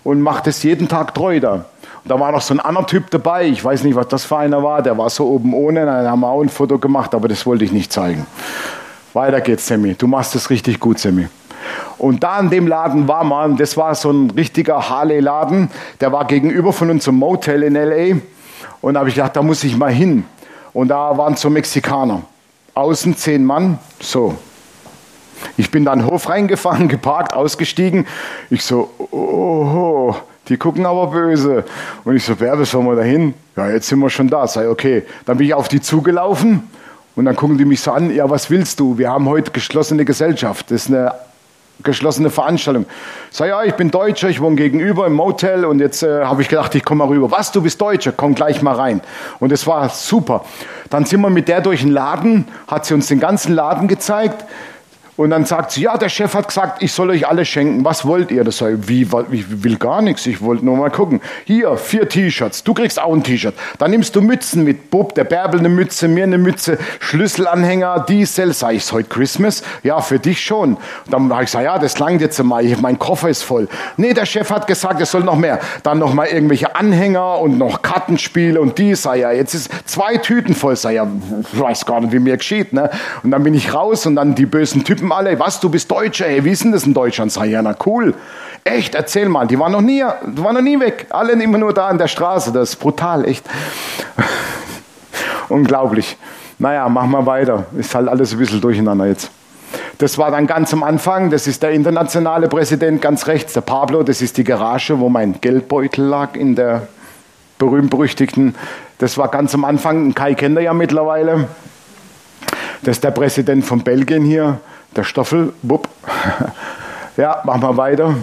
und mache das jeden Tag treu da. Und da war noch so ein anderer Typ dabei, ich weiß nicht, was das für einer war, der war so oben ohne, dann haben wir auch ein Foto gemacht, aber das wollte ich nicht zeigen. Weiter geht's, Sammy. Du machst das richtig gut, Sammy. Und da in dem Laden war man, das war so ein richtiger Harley-Laden, der war gegenüber von unserem Motel in L.A. Und da habe ich gedacht, da muss ich mal hin. Und da waren so Mexikaner. Außen 10 Mann, so. Ich bin da in den Hof reingefahren, geparkt, ausgestiegen. Ich so, oh, die gucken aber böse. Und ich so, wer sollen wir da hin? Ja, jetzt sind wir schon da. Sei okay. Dann bin ich auf die zugelaufen. Und dann gucken die mich so an, ja, was willst du? Wir haben heute geschlossene Gesellschaft. Das ist eine geschlossene Veranstaltung. Sag ja, ich bin Deutscher, ich wohne gegenüber im Motel und jetzt habe ich gedacht, ich komme mal rüber. Was, du bist Deutscher? Komm gleich mal rein. Und das war super. Dann sind wir mit der durch den Laden, hat sie uns den ganzen Laden gezeigt. Und dann sagt sie, ja, der Chef hat gesagt, ich soll euch alles schenken. Was wollt ihr? Das sage ich, ich will gar nichts, ich wollte nur mal gucken. Hier, 4 T-Shirts, du kriegst auch ein T-Shirt. Dann nimmst du Mützen mit. Bub, der Bärbel eine Mütze, mir eine Mütze, Schlüsselanhänger, Diesel. Sag ich, ist heute Christmas? Ja, für dich schon. Und dann habe ich gesagt, ja, das langt jetzt mal, mein Koffer ist voll. Nee, der Chef hat gesagt, es soll noch mehr. Dann noch mal irgendwelche Anhänger und noch Kartenspiele und dies. Sag ja, jetzt ist 2 Tüten voll. Sag ja, ich weiß gar nicht, wie mir geschieht. Ne? Und dann bin ich raus und dann die bösen Typen alle, was, du bist Deutscher, ey, wie ist denn das in Deutschland? Sag ja, na cool. Echt, erzähl mal, die waren noch nie weg. Alle immer nur da an der Straße, das ist brutal, echt. Unglaublich. Naja, mach mal weiter. Ist halt alles ein bisschen durcheinander jetzt. Das war dann ganz am Anfang, das ist der internationale Präsident ganz rechts, der Pablo, das ist die Garage, wo mein Geldbeutel lag in der berühmt-berüchtigten, das war ganz am Anfang, Kai kennt er ja mittlerweile. Das ist der Präsident von Belgien hier, der Stoffel. Bupp. Ja, machen wir weiter.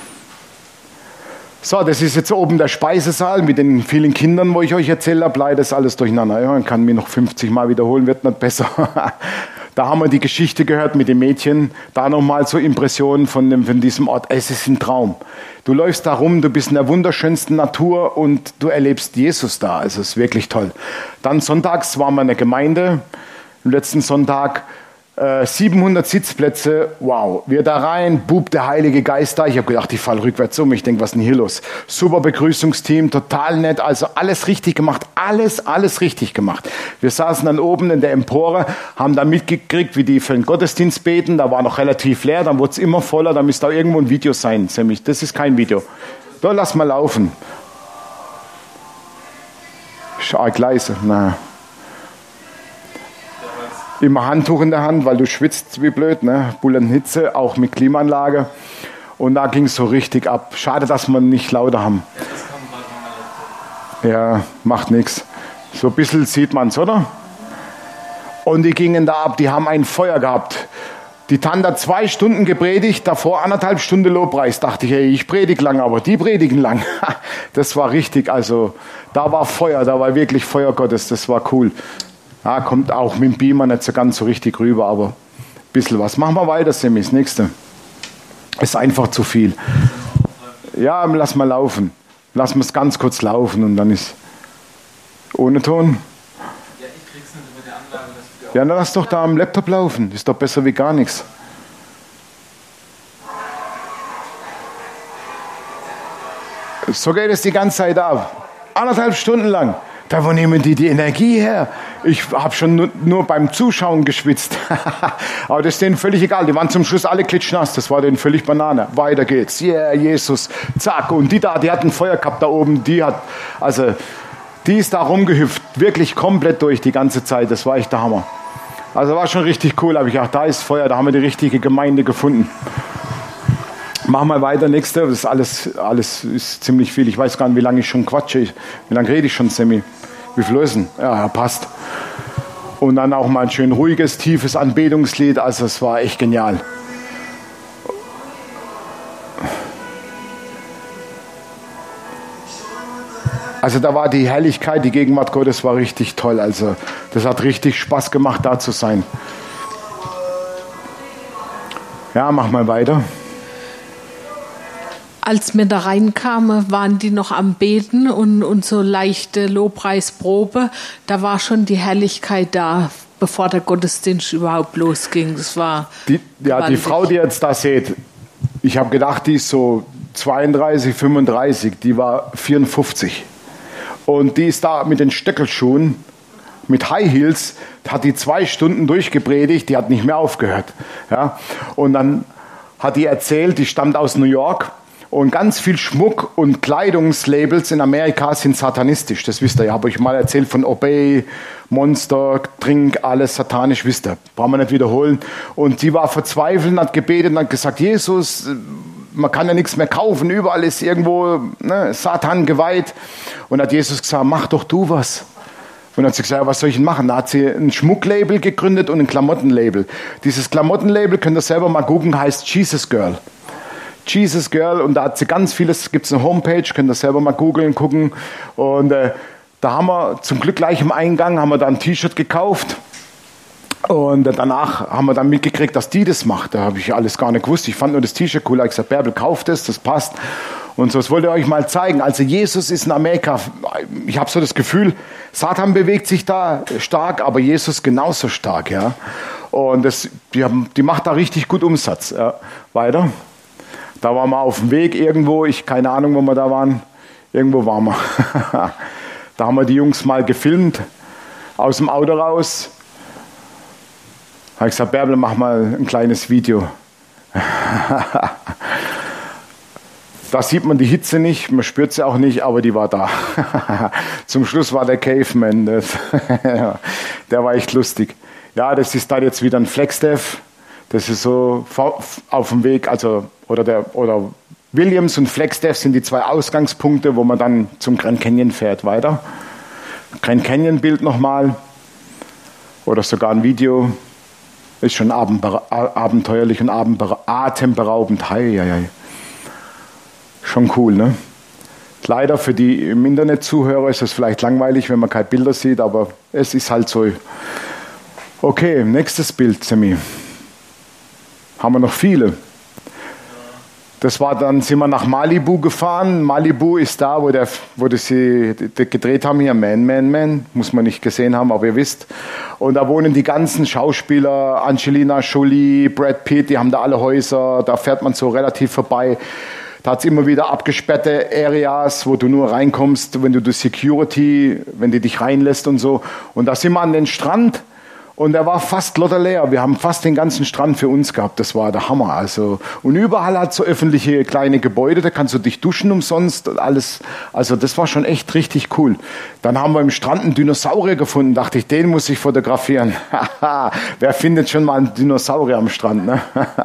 So, das ist jetzt oben der Speisesaal mit den vielen Kindern, wo ich euch erzählt habe. Leider ist alles durcheinander. Ja, man kann mir noch 50 Mal wiederholen, wird nicht besser. Da haben wir die Geschichte gehört mit dem Mädchen. Da nochmal so Impressionen von diesem Ort. Es ist ein Traum. Du läufst da rum, du bist in der wunderschönsten Natur und du erlebst Jesus da. Also es ist wirklich toll. Dann sonntags waren wir in der Gemeinde. Am letzten Sonntag 700 Sitzplätze, wow, wir da rein, Bub, der Heilige Geist da. Ich habe gedacht, ich falle rückwärts um, ich denke, was ist denn hier los? Super Begrüßungsteam, total nett, also alles richtig gemacht, alles richtig gemacht. Wir saßen dann oben in der Empore, haben da mitgekriegt, wie die für den Gottesdienst beten, da war noch relativ leer, dann wurde es immer voller, da müsste auch irgendwo ein Video sein, nämlich, das ist kein Video. Da, lass mal laufen. Arg leise, naja. Immer Handtuch in der Hand, weil du schwitzt wie blöd, ne? Bullenhitze, auch mit Klimaanlage. Und da ging es so richtig ab. Schade, dass wir nicht lauter haben. Ja, macht nichts. So ein bisschen sieht man es, oder? Und die gingen da ab, die haben ein Feuer gehabt. Die Tante hat 2 Stunden gepredigt, davor 1,5 Stunden Lobpreis. Dachte ich, hey, ich predige lang, aber die predigen lang. Das war richtig, also da war Feuer, da war wirklich Feuer Gottes, das war cool. Ja, kommt auch mit dem Beamer nicht so ganz so richtig rüber, aber ein bisschen was. Machen wir weiter, Sammy, das nächste. Ist einfach zu viel. Ja, lass mal laufen. Lass mal es ganz kurz laufen und dann ist ohne Ton. Ja, ich krieg's nicht über die Anlage. Ja, dann lass doch da am Laptop laufen. Ist doch besser wie gar nichts. So geht es die ganze Zeit ab. 1,5 Stunden lang. Da wo nehmen die Energie her? Ich habe schon nur beim Zuschauen geschwitzt. Aber das ist denen völlig egal. Die waren zum Schluss alle klitschnass. Das war denen völlig Banane. Weiter geht's. Yeah, Jesus. Zack. Und die hat ein Feuer gehabt da oben. Die ist da rumgehüpft. Wirklich komplett durch die ganze Zeit. Das war echt der Hammer. Also war schon richtig cool. Aber ich dachte, da ist Feuer. Da haben wir die richtige Gemeinde gefunden. Machen wir weiter, nächste. Das ist alles ist ziemlich viel. Ich weiß gar nicht, wie lange ich schon quatsche. Wie lange rede ich schon, Sammy? Wie viel lösen? Ja, passt. Und dann auch mal ein schön ruhiges, tiefes Anbetungslied. Also es war echt genial. Also da war die Herrlichkeit, die Gegenwart Gottes war richtig toll. Also das hat richtig Spaß gemacht, da zu sein. Ja, mach mal weiter. Als wir da reinkamen, waren die noch am Beten und so leichte Lobpreisprobe. Da war schon die Herrlichkeit da, bevor der Gottesdienst überhaupt losging. Das war die Frau, die ihr jetzt da seht, ich habe gedacht, die ist so 32, 35, die war 54. Und die ist da mit den Stöckelschuhen, mit High Heels, hat die 2 Stunden durchgepredigt, die hat nicht mehr aufgehört. Ja? Und dann hat die erzählt, die stammt aus New York und ganz viel Schmuck und Kleidungslabels in Amerika sind satanistisch. Das wisst ihr, ich habe euch mal erzählt von Obey, Monster, Trink, alles satanisch, wisst ihr. Brauchen wir nicht wiederholen. Und die war verzweifelt und hat gebetet und hat gesagt, Jesus, man kann ja nichts mehr kaufen, überall ist irgendwo Satan geweiht. Und hat Jesus gesagt, mach doch du was. Und dann hat sie gesagt, was soll ich denn machen? Da hat sie ein Schmucklabel gegründet und ein Klamottenlabel. Dieses Klamottenlabel, könnt ihr selber mal googeln, heißt Jesus Girl. Jesus Girl, und da hat sie ganz vieles, gibt es eine Homepage, könnt ihr selber mal googeln, gucken. Und da haben wir zum Glück gleich im Eingang, haben wir da ein T-Shirt gekauft. Und danach haben wir dann mitgekriegt, dass die das macht. Da habe ich alles gar nicht gewusst. Ich fand nur das T-Shirt cool. Ich habe gesagt, Bärbel, kauft es, das passt. Und so, das wollte ich euch mal zeigen. Also Jesus ist in Amerika, ich habe so das Gefühl, Satan bewegt sich da stark, aber Jesus genauso stark. Ja. Und die macht da richtig gut Umsatz. Ja. Weiter. Da waren wir auf dem Weg irgendwo, keine Ahnung, wo wir da waren. Irgendwo waren wir. Da haben wir die Jungs mal gefilmt, aus dem Auto raus. Da habe ich gesagt, Bärbel, mach mal ein kleines Video. Da sieht man die Hitze nicht, man spürt sie auch nicht, aber die war da. Zum Schluss war der Caveman, der war echt lustig. Ja, das ist dann jetzt wieder ein Flagstaff. Das ist so auf dem Weg, also oder Williams und Flagstaff sind die 2 Ausgangspunkte, wo man dann zum Grand Canyon fährt. Weiter. Grand Canyon Bild nochmal oder sogar ein Video. Ist schon abenteuerlich und atemberaubend. Hei. Schon cool, ne? Leider für die im Internet Zuhörer ist es vielleicht langweilig, wenn man keine Bilder sieht, aber es ist halt so. Okay, nächstes Bild, Sammy. Haben wir noch viele. Das war dann, sind wir nach Malibu gefahren. Malibu ist da, wo sie gedreht haben hier. Man. Muss man nicht gesehen haben, aber ihr wisst. Und da wohnen die ganzen Schauspieler, Angelina Jolie, Brad Pitt, die haben da alle Häuser. Da fährt man so relativ vorbei. Da hat es immer wieder abgesperrte Areas, wo du nur reinkommst, wenn du durch Security, wenn die dich reinlässt und so. Und da sind wir an den Strand. Und der war fast lotterleer. Wir haben fast den ganzen Strand für uns gehabt. Das war der Hammer. Also, und überall hat so öffentliche kleine Gebäude. Da kannst du dich duschen umsonst. Alles. Also das war schon echt richtig cool. Dann haben wir im Strand einen Dinosaurier gefunden. Dachte ich, den muss ich fotografieren. Wer findet schon mal einen Dinosaurier am Strand? Ne?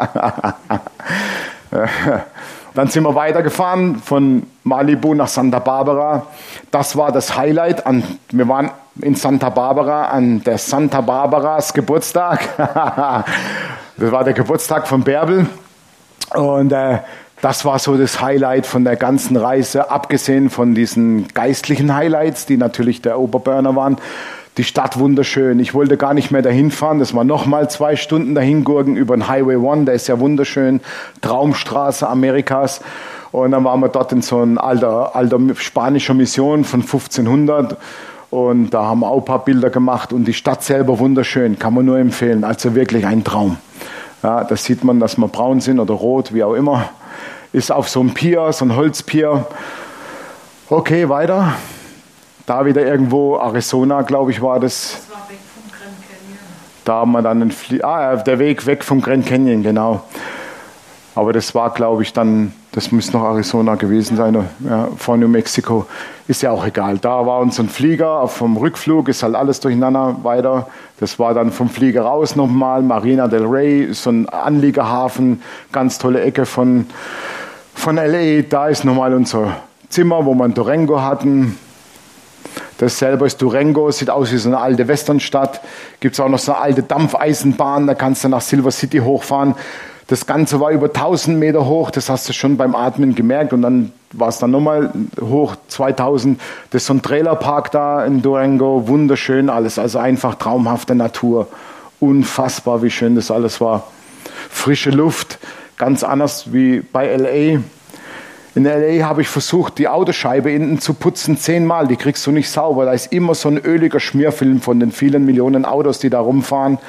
Dann sind wir weitergefahren von Malibu nach Santa Barbara. Das war das Highlight. Wir waren in Santa Barbara an der Santa Barbaras Geburtstag. Das war der Geburtstag von Bärbel. Und das war so das Highlight von der ganzen Reise, abgesehen von diesen geistlichen Highlights, die natürlich der Oberburner waren. Die Stadt wunderschön. Ich wollte gar nicht mehr dahin fahren. Das war nochmal 2 Stunden dahin gurken über den Highway 1. Der ist ja wunderschön. Traumstraße Amerikas. Und dann waren wir dort in so einer alter spanischer Mission von 1500. Und da haben wir auch ein paar Bilder gemacht. Und die Stadt selber wunderschön. Kann man nur empfehlen. Also wirklich ein Traum. Ja, da sieht man, dass wir braun sind oder rot, wie auch immer. Ist auf so einem Pier, so ein Holzpier. Okay, weiter. Da wieder irgendwo, Arizona, glaube ich, war das. Das war weg vom Grand Canyon. Da haben wir dann der Weg weg vom Grand Canyon, genau. Aber das war, glaube ich, dann, das müsste noch Arizona gewesen sein, ja, vor New Mexico. Ist ja auch egal. Da war uns ein Flieger, vom Rückflug ist halt alles durcheinander weiter. Das war dann vom Flieger raus nochmal, Marina del Rey, so ein Anliegerhafen, ganz tolle Ecke von L.A. Da ist nochmal unser Zimmer, wo wir ein Durango hatten. Das selber ist Durango, sieht aus wie so eine alte Westernstadt. Gibt es auch noch so eine alte Dampfeisenbahn, da kannst du nach Silver City hochfahren. Das Ganze war über 1000 Meter hoch, das hast du schon beim Atmen gemerkt. Und dann war es dann nochmal hoch, 2000. Das ist so ein Trailerpark da in Durango, wunderschön alles. Also einfach traumhafte Natur. Unfassbar, wie schön das alles war. Frische Luft, ganz anders wie bei L.A. In L.A. habe ich versucht, die Autoscheibe innen zu putzen 10-mal. Die kriegst du nicht sauber. Da ist immer so ein öliger Schmierfilm von den vielen Millionen Autos, die da rumfahren.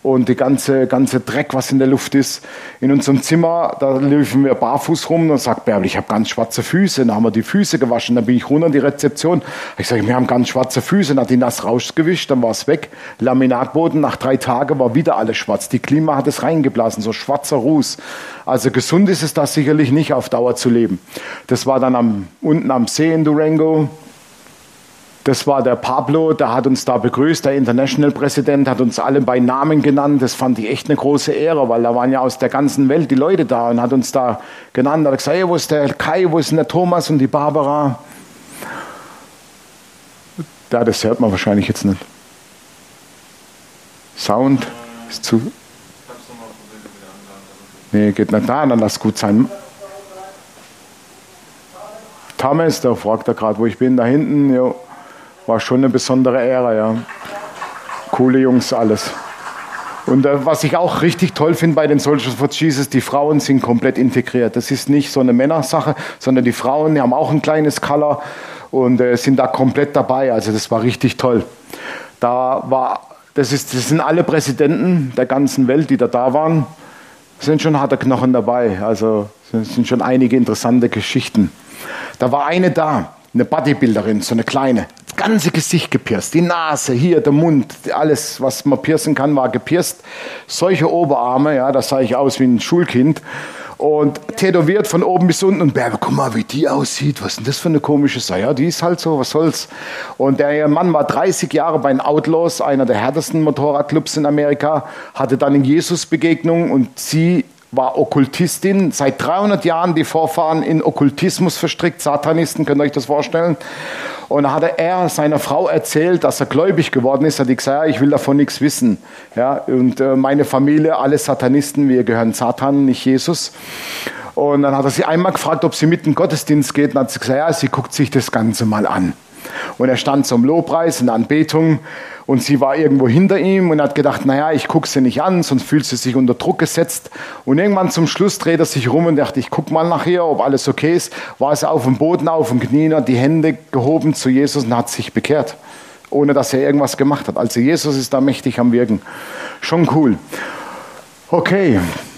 und die ganze Dreck, was in der Luft ist. In unserem Zimmer, da liefen wir barfuß rum und sagt Bärbel, ich habe ganz schwarze Füße. Dann haben wir die Füße gewaschen, dann bin ich runter in die Rezeption. Ich sage, wir haben ganz schwarze Füße. Dann hat die nass rausgewischt, dann war es weg. Laminatboden, nach 3 Tagen war wieder alles schwarz. Die Klima hat es reingeblasen, so schwarzer Ruß. Also gesund ist es das sicherlich nicht, auf Dauer zu leben. Das war dann unten am See in Durango. Das war der Pablo, der hat uns da begrüßt, der International-Präsident, hat uns alle bei Namen genannt. Das fand ich echt eine große Ehre, weil da waren ja aus der ganzen Welt die Leute da und hat uns da genannt. Er hat gesagt, hey, wo ist der Kai, wo ist denn der Thomas und die Barbara? Ja, das hört man wahrscheinlich jetzt nicht. Sound ist zu... Nee, geht nicht da, dann lass gut sein. Thomas, da fragt er gerade, wo ich bin, da hinten, jo. War schon eine besondere Ära, ja. Coole Jungs, alles. Und was ich auch richtig toll finde bei den Soldiers for Jesus, die Frauen sind komplett integriert. Das ist nicht so eine Männersache, sondern die Frauen, die haben auch ein kleines Color und sind da komplett dabei. Also das war richtig toll. Das sind alle Präsidenten der ganzen Welt, die da waren. Es sind schon harte Knochen dabei. Also es sind schon einige interessante Geschichten. Da war eine da, eine Bodybuilderin, so eine kleine. Das ganze Gesicht gepierst, die Nase, hier der Mund, alles, was man piercen kann, war gepierst. Solche Oberarme, ja, da sah ich aus wie ein Schulkind. Und tätowiert von oben bis unten. Und Bärbe, guck mal, wie die aussieht. Was ist denn das für eine komische Sache? Ja, die ist halt so, was soll's. Und der Mann war 30 Jahre bei den Outlaws, einer der härtesten Motorradclubs in Amerika, hatte dann eine Jesus-Begegnung und sie war Okkultistin, seit 300 Jahren die Vorfahren in Okkultismus verstrickt, Satanisten, könnt ihr euch das vorstellen? Und da hatte er seiner Frau erzählt, dass er gläubig geworden ist, hat die gesagt, ja, ich will davon nichts wissen. Ja, und meine Familie, alle Satanisten, wir gehören Satan, nicht Jesus. Und dann hat er sie einmal gefragt, ob sie mit in den Gottesdienst geht, und hat sie gesagt, ja, sie guckt sich das Ganze mal an. Und er stand zum Lobpreis in der Anbetung und sie war irgendwo hinter ihm und hat gedacht, naja, ich gucke sie nicht an, sonst fühlt sie sich unter Druck gesetzt. Und irgendwann zum Schluss dreht er sich rum und dachte, ich gucke mal nachher, ob alles okay ist. War sie auf dem Boden, auf dem Knien, hat die Hände gehoben zu Jesus und hat sich bekehrt, ohne dass er irgendwas gemacht hat. Also Jesus ist da mächtig am Wirken. Schon cool. Okay.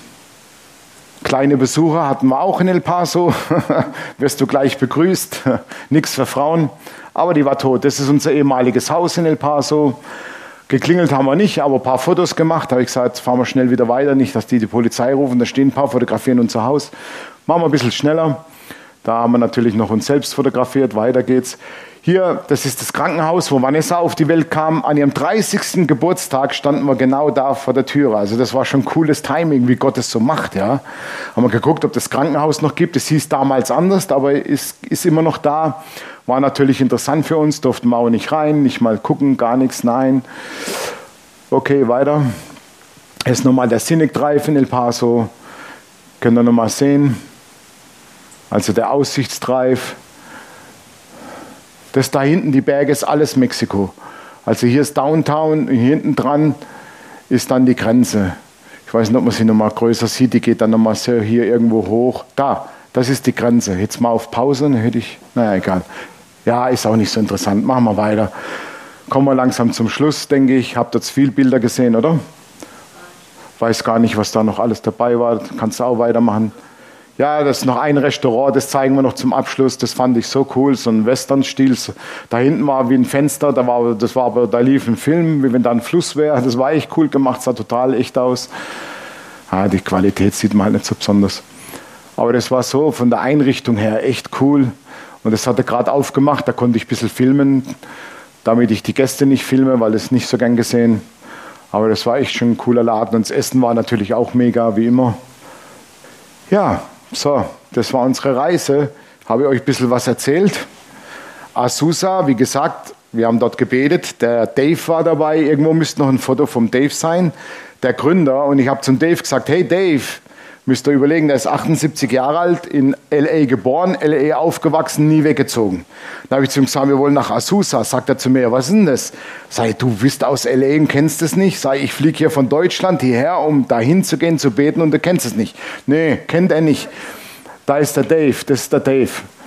Kleine Besucher hatten wir auch in El Paso. Wirst du gleich begrüßt. Nichts für Frauen. Aber die war tot. Das ist unser ehemaliges Haus in El Paso. Geklingelt haben wir nicht, aber ein paar Fotos gemacht. Da habe ich gesagt, jetzt fahren wir schnell wieder weiter. Nicht, dass die Polizei rufen. Da stehen ein paar, fotografieren unser Haus. Machen wir ein bisschen schneller. Da haben wir natürlich noch uns selbst fotografiert. Weiter geht's. Hier, das ist das Krankenhaus, wo Vanessa auf die Welt kam. An ihrem 30. Geburtstag standen wir genau da vor der Tür. Also das war schon cooles Timing, wie Gott es so macht. Ja. Haben wir geguckt, ob das Krankenhaus noch gibt. Es hieß damals anders, aber ist immer noch da. War natürlich interessant für uns, durften wir auch nicht rein, nicht mal gucken, gar nichts, nein. Okay, weiter. Hier ist nochmal der Scenic Drive in El Paso. Könnt ihr nochmal sehen. Also der Aussichtsdrive. Das da hinten, die Berge, ist alles Mexiko. Also hier ist Downtown, hier hinten dran ist dann die Grenze. Ich weiß nicht, ob man sie nochmal größer sieht, die geht dann nochmal so hier irgendwo hoch. Da, das ist die Grenze. Jetzt mal auf Pause, dann hätte ich, naja, egal. Ja, ist auch nicht so interessant. Machen wir weiter. Kommen wir langsam zum Schluss, denke ich. Habt jetzt viel Bilder gesehen, oder? Weiß gar nicht, was da noch alles dabei war. Kannst du auch weitermachen. Ja, das ist noch ein Restaurant, das zeigen wir noch zum Abschluss. Das fand ich so cool, so ein Western-Stil. Da hinten war wie ein Fenster, da lief ein Film, wie wenn da ein Fluss wäre. Das war echt cool gemacht, sah total echt aus. Ah, die Qualität sieht man halt nicht so besonders. Aber das war so von der Einrichtung her echt cool. Und das hat er gerade aufgemacht, da konnte ich ein bisschen filmen, damit ich die Gäste nicht filme, weil das nicht so gern gesehen. Aber das war echt schon ein cooler Laden. Und das Essen war natürlich auch mega, wie immer. Ja, so, das war unsere Reise. Habe ich euch ein bisschen was erzählt. Azusa, wie gesagt, wir haben dort gebetet. Der Dave war dabei. Irgendwo müsste noch ein Foto vom Dave sein, der Gründer. Und ich habe zum Dave gesagt, hey Dave, müsst ihr überlegen, der ist 78 Jahre alt, in L.A. geboren, L.A. aufgewachsen, nie weggezogen. Da habe ich zu ihm gesagt, wir wollen nach Azusa. Sagt er zu mir, was ist denn das? Sag ich, du bist aus L.A. und kennst es nicht? Sag ich, fliege hier von Deutschland hierher, um dahin zu gehen, zu beten und du kennst es nicht. Nee, kennt er nicht. Da ist der Dave, das ist der Dave.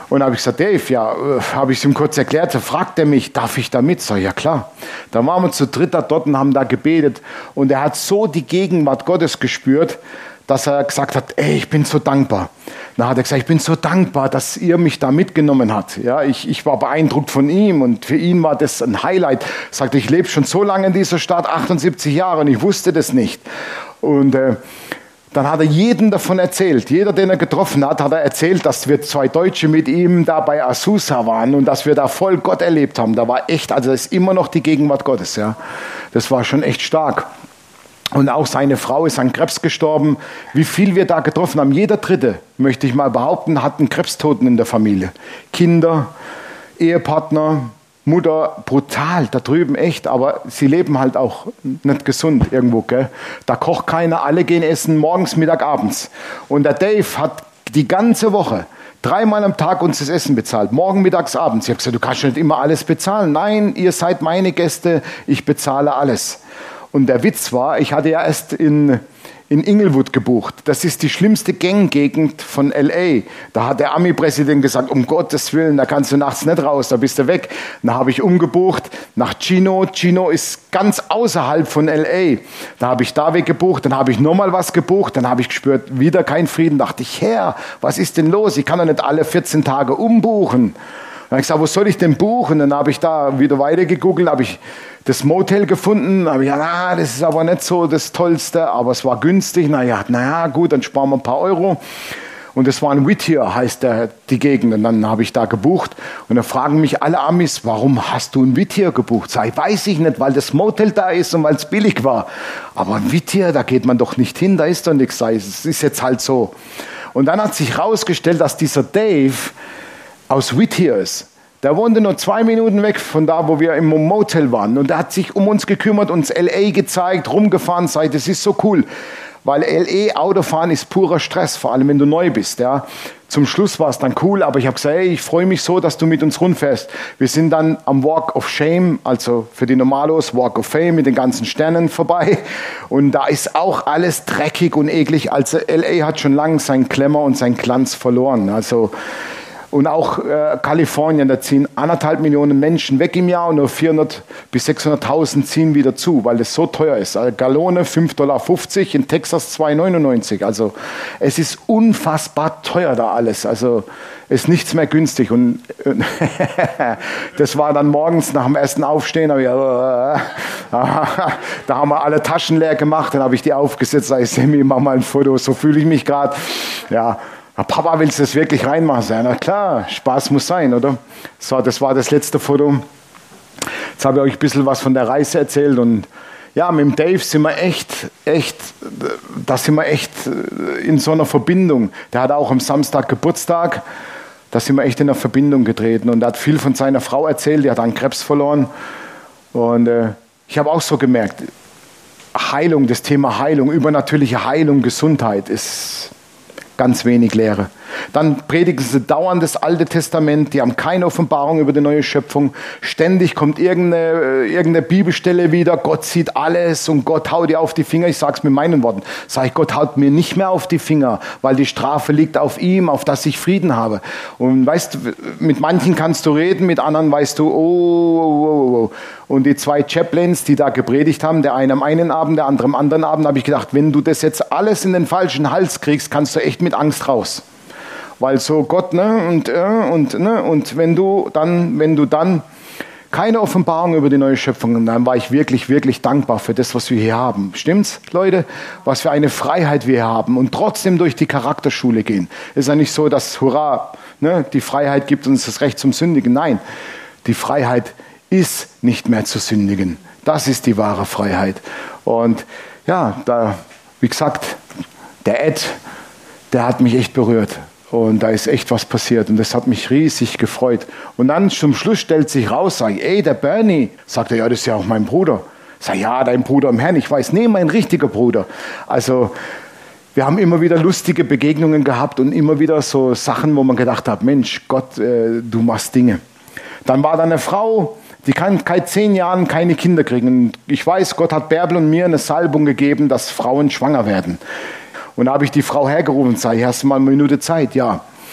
Und da habe ich gesagt, Dave, ja, habe ich es ihm kurz erklärt, da fragt er mich, darf ich da mit? Sag ich, ja klar. Dann waren wir zu dritt da dort und haben da gebetet. Und er hat so die Gegenwart Gottes gespürt, dass er gesagt hat, ey, ich bin so dankbar. Dann hat er gesagt, ich bin so dankbar, dass ihr mich da mitgenommen habt. Ja, ich war beeindruckt von ihm und für ihn war das ein Highlight. Er sagte, ich lebe schon so lange in dieser Stadt, 78 Jahre, und ich wusste das nicht. Und dann hat er jedem davon erzählt. Jeder, den er getroffen hat, hat er erzählt, dass wir 2 Deutsche mit ihm da bei Azusa waren und dass wir da voll Gott erlebt haben. Da war echt, also das ist immer noch die Gegenwart Gottes. Ja, das war schon echt stark. Und auch seine Frau ist an Krebs gestorben. Wie viel wir da getroffen haben. Jeder Dritte, möchte ich mal behaupten, hat einen Krebstoten in der Familie. Kinder, Ehepartner, Mutter, brutal, da drüben echt. Aber sie leben halt auch nicht gesund irgendwo. Gell? Da kocht keiner, alle gehen essen, morgens, Mittag, abends. Und der Dave hat die ganze Woche 3-mal am Tag uns das Essen bezahlt. Morgen, mittags, abends. Ich habe gesagt, du kannst nicht immer alles bezahlen. Nein, ihr seid meine Gäste, ich bezahle alles. Und der Witz war, ich hatte ja erst in Inglewood gebucht. Das ist die schlimmste Ganggegend von L.A. Da hat der Ami-Präsident gesagt, um Gottes Willen, da kannst du nachts nicht raus, da bist du weg. Dann habe ich umgebucht nach Chino. Chino ist ganz außerhalb von L.A. Da habe ich da weggebucht, dann habe ich nochmal was gebucht, dann habe ich gespürt, wieder kein Frieden. Dachte ich, Herr, was ist denn los? Ich kann doch nicht alle 14 Tage umbuchen. Dann habe ich gesagt, wo soll ich denn buchen? Dann habe ich da wieder weiter gegoogelt, habe ich das Motel gefunden, habe ich gesagt, das ist aber nicht so das Tollste, aber es war günstig. Naja, gut, dann sparen wir ein paar Euro. Und das war in Whittier, heißt die Gegend. Und dann habe ich da gebucht. Und dann fragen mich alle Amis, warum hast du in Whittier gebucht? Sag ich, weiß ich nicht, weil das Motel da ist und weil es billig war. Aber in Whittier, da geht man doch nicht hin, da ist doch nichts. Es ist jetzt halt so. Und dann hat sich herausgestellt, dass dieser Dave aus Whittier ist. Der wohnte nur 2 Minuten weg von da, wo wir im Motel waren. Und er hat sich um uns gekümmert, uns L.A. gezeigt, rumgefahren. Sagt, das ist so cool. Weil L.A. Autofahren ist purer Stress, vor allem wenn du neu bist. Ja. Zum Schluss war es dann cool, aber ich habe gesagt, hey, ich freue mich so, dass du mit uns rundfährst. Wir sind dann am Walk of Shame, also für die Normalos Walk of Fame mit den ganzen Sternen vorbei. Und da ist auch alles dreckig und eklig. Also L.A. hat schon lange seinen Glamour und seinen Glanz verloren. Also und auch Kalifornien, da ziehen 1,5 Millionen Menschen weg im Jahr und nur 400.000 bis 600.000 ziehen wieder zu, weil es so teuer ist. Also Gallone $5,50, in Texas $2,99. Also es ist unfassbar teuer da alles. Also ist nichts mehr günstig. Und das war dann morgens nach dem ersten Aufstehen, da haben wir alle Taschen leer gemacht, dann habe ich die aufgesetzt, sage ich, Sammy, mach mal ein Foto, so fühle ich mich gerade. Ja. Papa, willst du das wirklich reinmachen? Na klar, Spaß muss sein, oder? So, das war das letzte Foto. Jetzt habe ich euch ein bisschen was von der Reise erzählt und ja, mit dem Dave sind wir echt in so einer Verbindung. Der hat auch am Samstag Geburtstag, da sind wir echt in einer Verbindung getreten und er hat viel von seiner Frau erzählt, die hat an Krebs verloren und ich habe auch so gemerkt, Heilung, das Thema Heilung, übernatürliche Heilung, Gesundheit ist ganz wenig Lehre. Dann predigen sie dauernd das Alte Testament, die haben keine Offenbarung über die neue Schöpfung. Ständig kommt irgendeine Bibelstelle wieder, Gott sieht alles und Gott haut dir auf die Finger. Ich sage es mit meinen Worten. Sag ich, Gott haut mir nicht mehr auf die Finger, weil die Strafe liegt auf ihm, auf das ich Frieden habe. Und weißt du, mit manchen kannst du reden, mit anderen weißt du, oh. Und die 2 Chaplains, die da gepredigt haben, der eine am einen Abend, der andere am anderen Abend, habe ich gedacht, wenn du das jetzt alles in den falschen Hals kriegst, kannst du echt mit Angst raus. Weil so Gott, und wenn du dann keine Offenbarung über die neue Schöpfung, dann war ich wirklich, wirklich dankbar für das, was wir hier haben. Stimmt's, Leute? Was für eine Freiheit wir hier haben und trotzdem durch die Charakterschule gehen. Es ist ja nicht so, dass, hurra, die Freiheit gibt uns das Recht zum Sündigen. Nein, die Freiheit ist nicht mehr zu sündigen. Das ist die wahre Freiheit. Und ja, da, wie gesagt, der Ed, der hat mich echt berührt. Und da ist echt was passiert und das hat mich riesig gefreut. Und dann zum Schluss stellt sich raus, sage ich, ey, der Bernie. Sagt er, ja, das ist ja auch mein Bruder. Sag ja, dein Bruder im Herrn. Ich weiß, nee, mein richtiger Bruder. Also wir haben immer wieder lustige Begegnungen gehabt und immer wieder so Sachen, wo man gedacht hat, Mensch, Gott, du machst Dinge. Dann war da eine Frau, die kann seit 10 Jahren keine Kinder kriegen. Und ich weiß, Gott hat Bärbel und mir eine Salbung gegeben, dass Frauen schwanger werden. Und da habe ich die Frau hergerufen und sage, hast du mal eine Minute Zeit? Ja.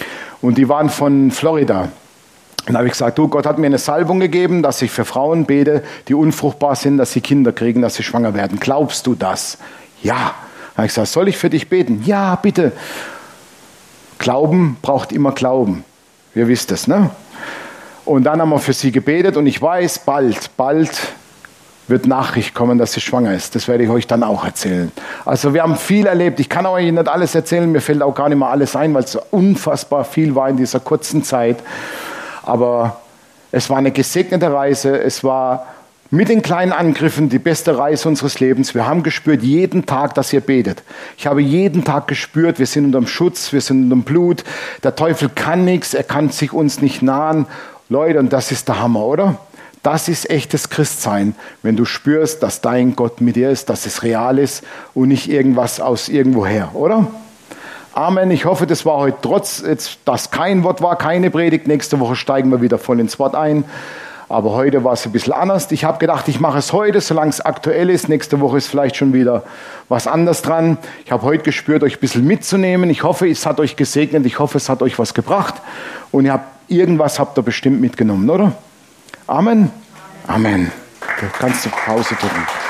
Und die waren von Florida. Und da habe ich gesagt, du, Gott hat mir eine Salbung gegeben, dass ich für Frauen bete, die unfruchtbar sind, dass sie Kinder kriegen, dass sie schwanger werden. Glaubst du das? Ja. Da habe ich gesagt, soll ich für dich beten? Ja, bitte. Glauben braucht immer Glauben. Ihr wisst es, ne? Und dann haben wir für sie gebetet und ich weiß, bald wird Nachricht kommen, dass sie schwanger ist. Das werde ich euch dann auch erzählen. Also wir haben viel erlebt. Ich kann euch nicht alles erzählen, mir fällt auch gar nicht mehr alles ein, weil es so unfassbar viel war in dieser kurzen Zeit. Aber es war eine gesegnete Reise. Es war mit den kleinen Angriffen die beste Reise unseres Lebens. Wir haben gespürt jeden Tag, dass ihr betet. Ich habe jeden Tag gespürt, wir sind unterm Schutz, wir sind unterm Blut. Der Teufel kann nichts, er kann sich uns nicht nahen. Leute, und das ist der Hammer, oder? Das ist echtes Christsein, wenn du spürst, dass dein Gott mit dir ist, dass es real ist und nicht irgendwas aus irgendwoher, oder? Amen. Ich hoffe, das war heute trotz, dass kein Wort war, keine Predigt. Nächste Woche steigen wir wieder voll ins Wort ein. Aber heute war es ein bisschen anders. Ich habe gedacht, ich mache es heute, solange es aktuell ist. Nächste Woche ist vielleicht schon wieder was anderes dran. Ich habe heute gespürt, euch ein bisschen mitzunehmen. Ich hoffe, es hat euch gesegnet. Ich hoffe, es hat euch was gebracht. Und irgendwas habt ihr bestimmt mitgenommen, oder? Amen. Amen. Du kannst auf Pause drücken.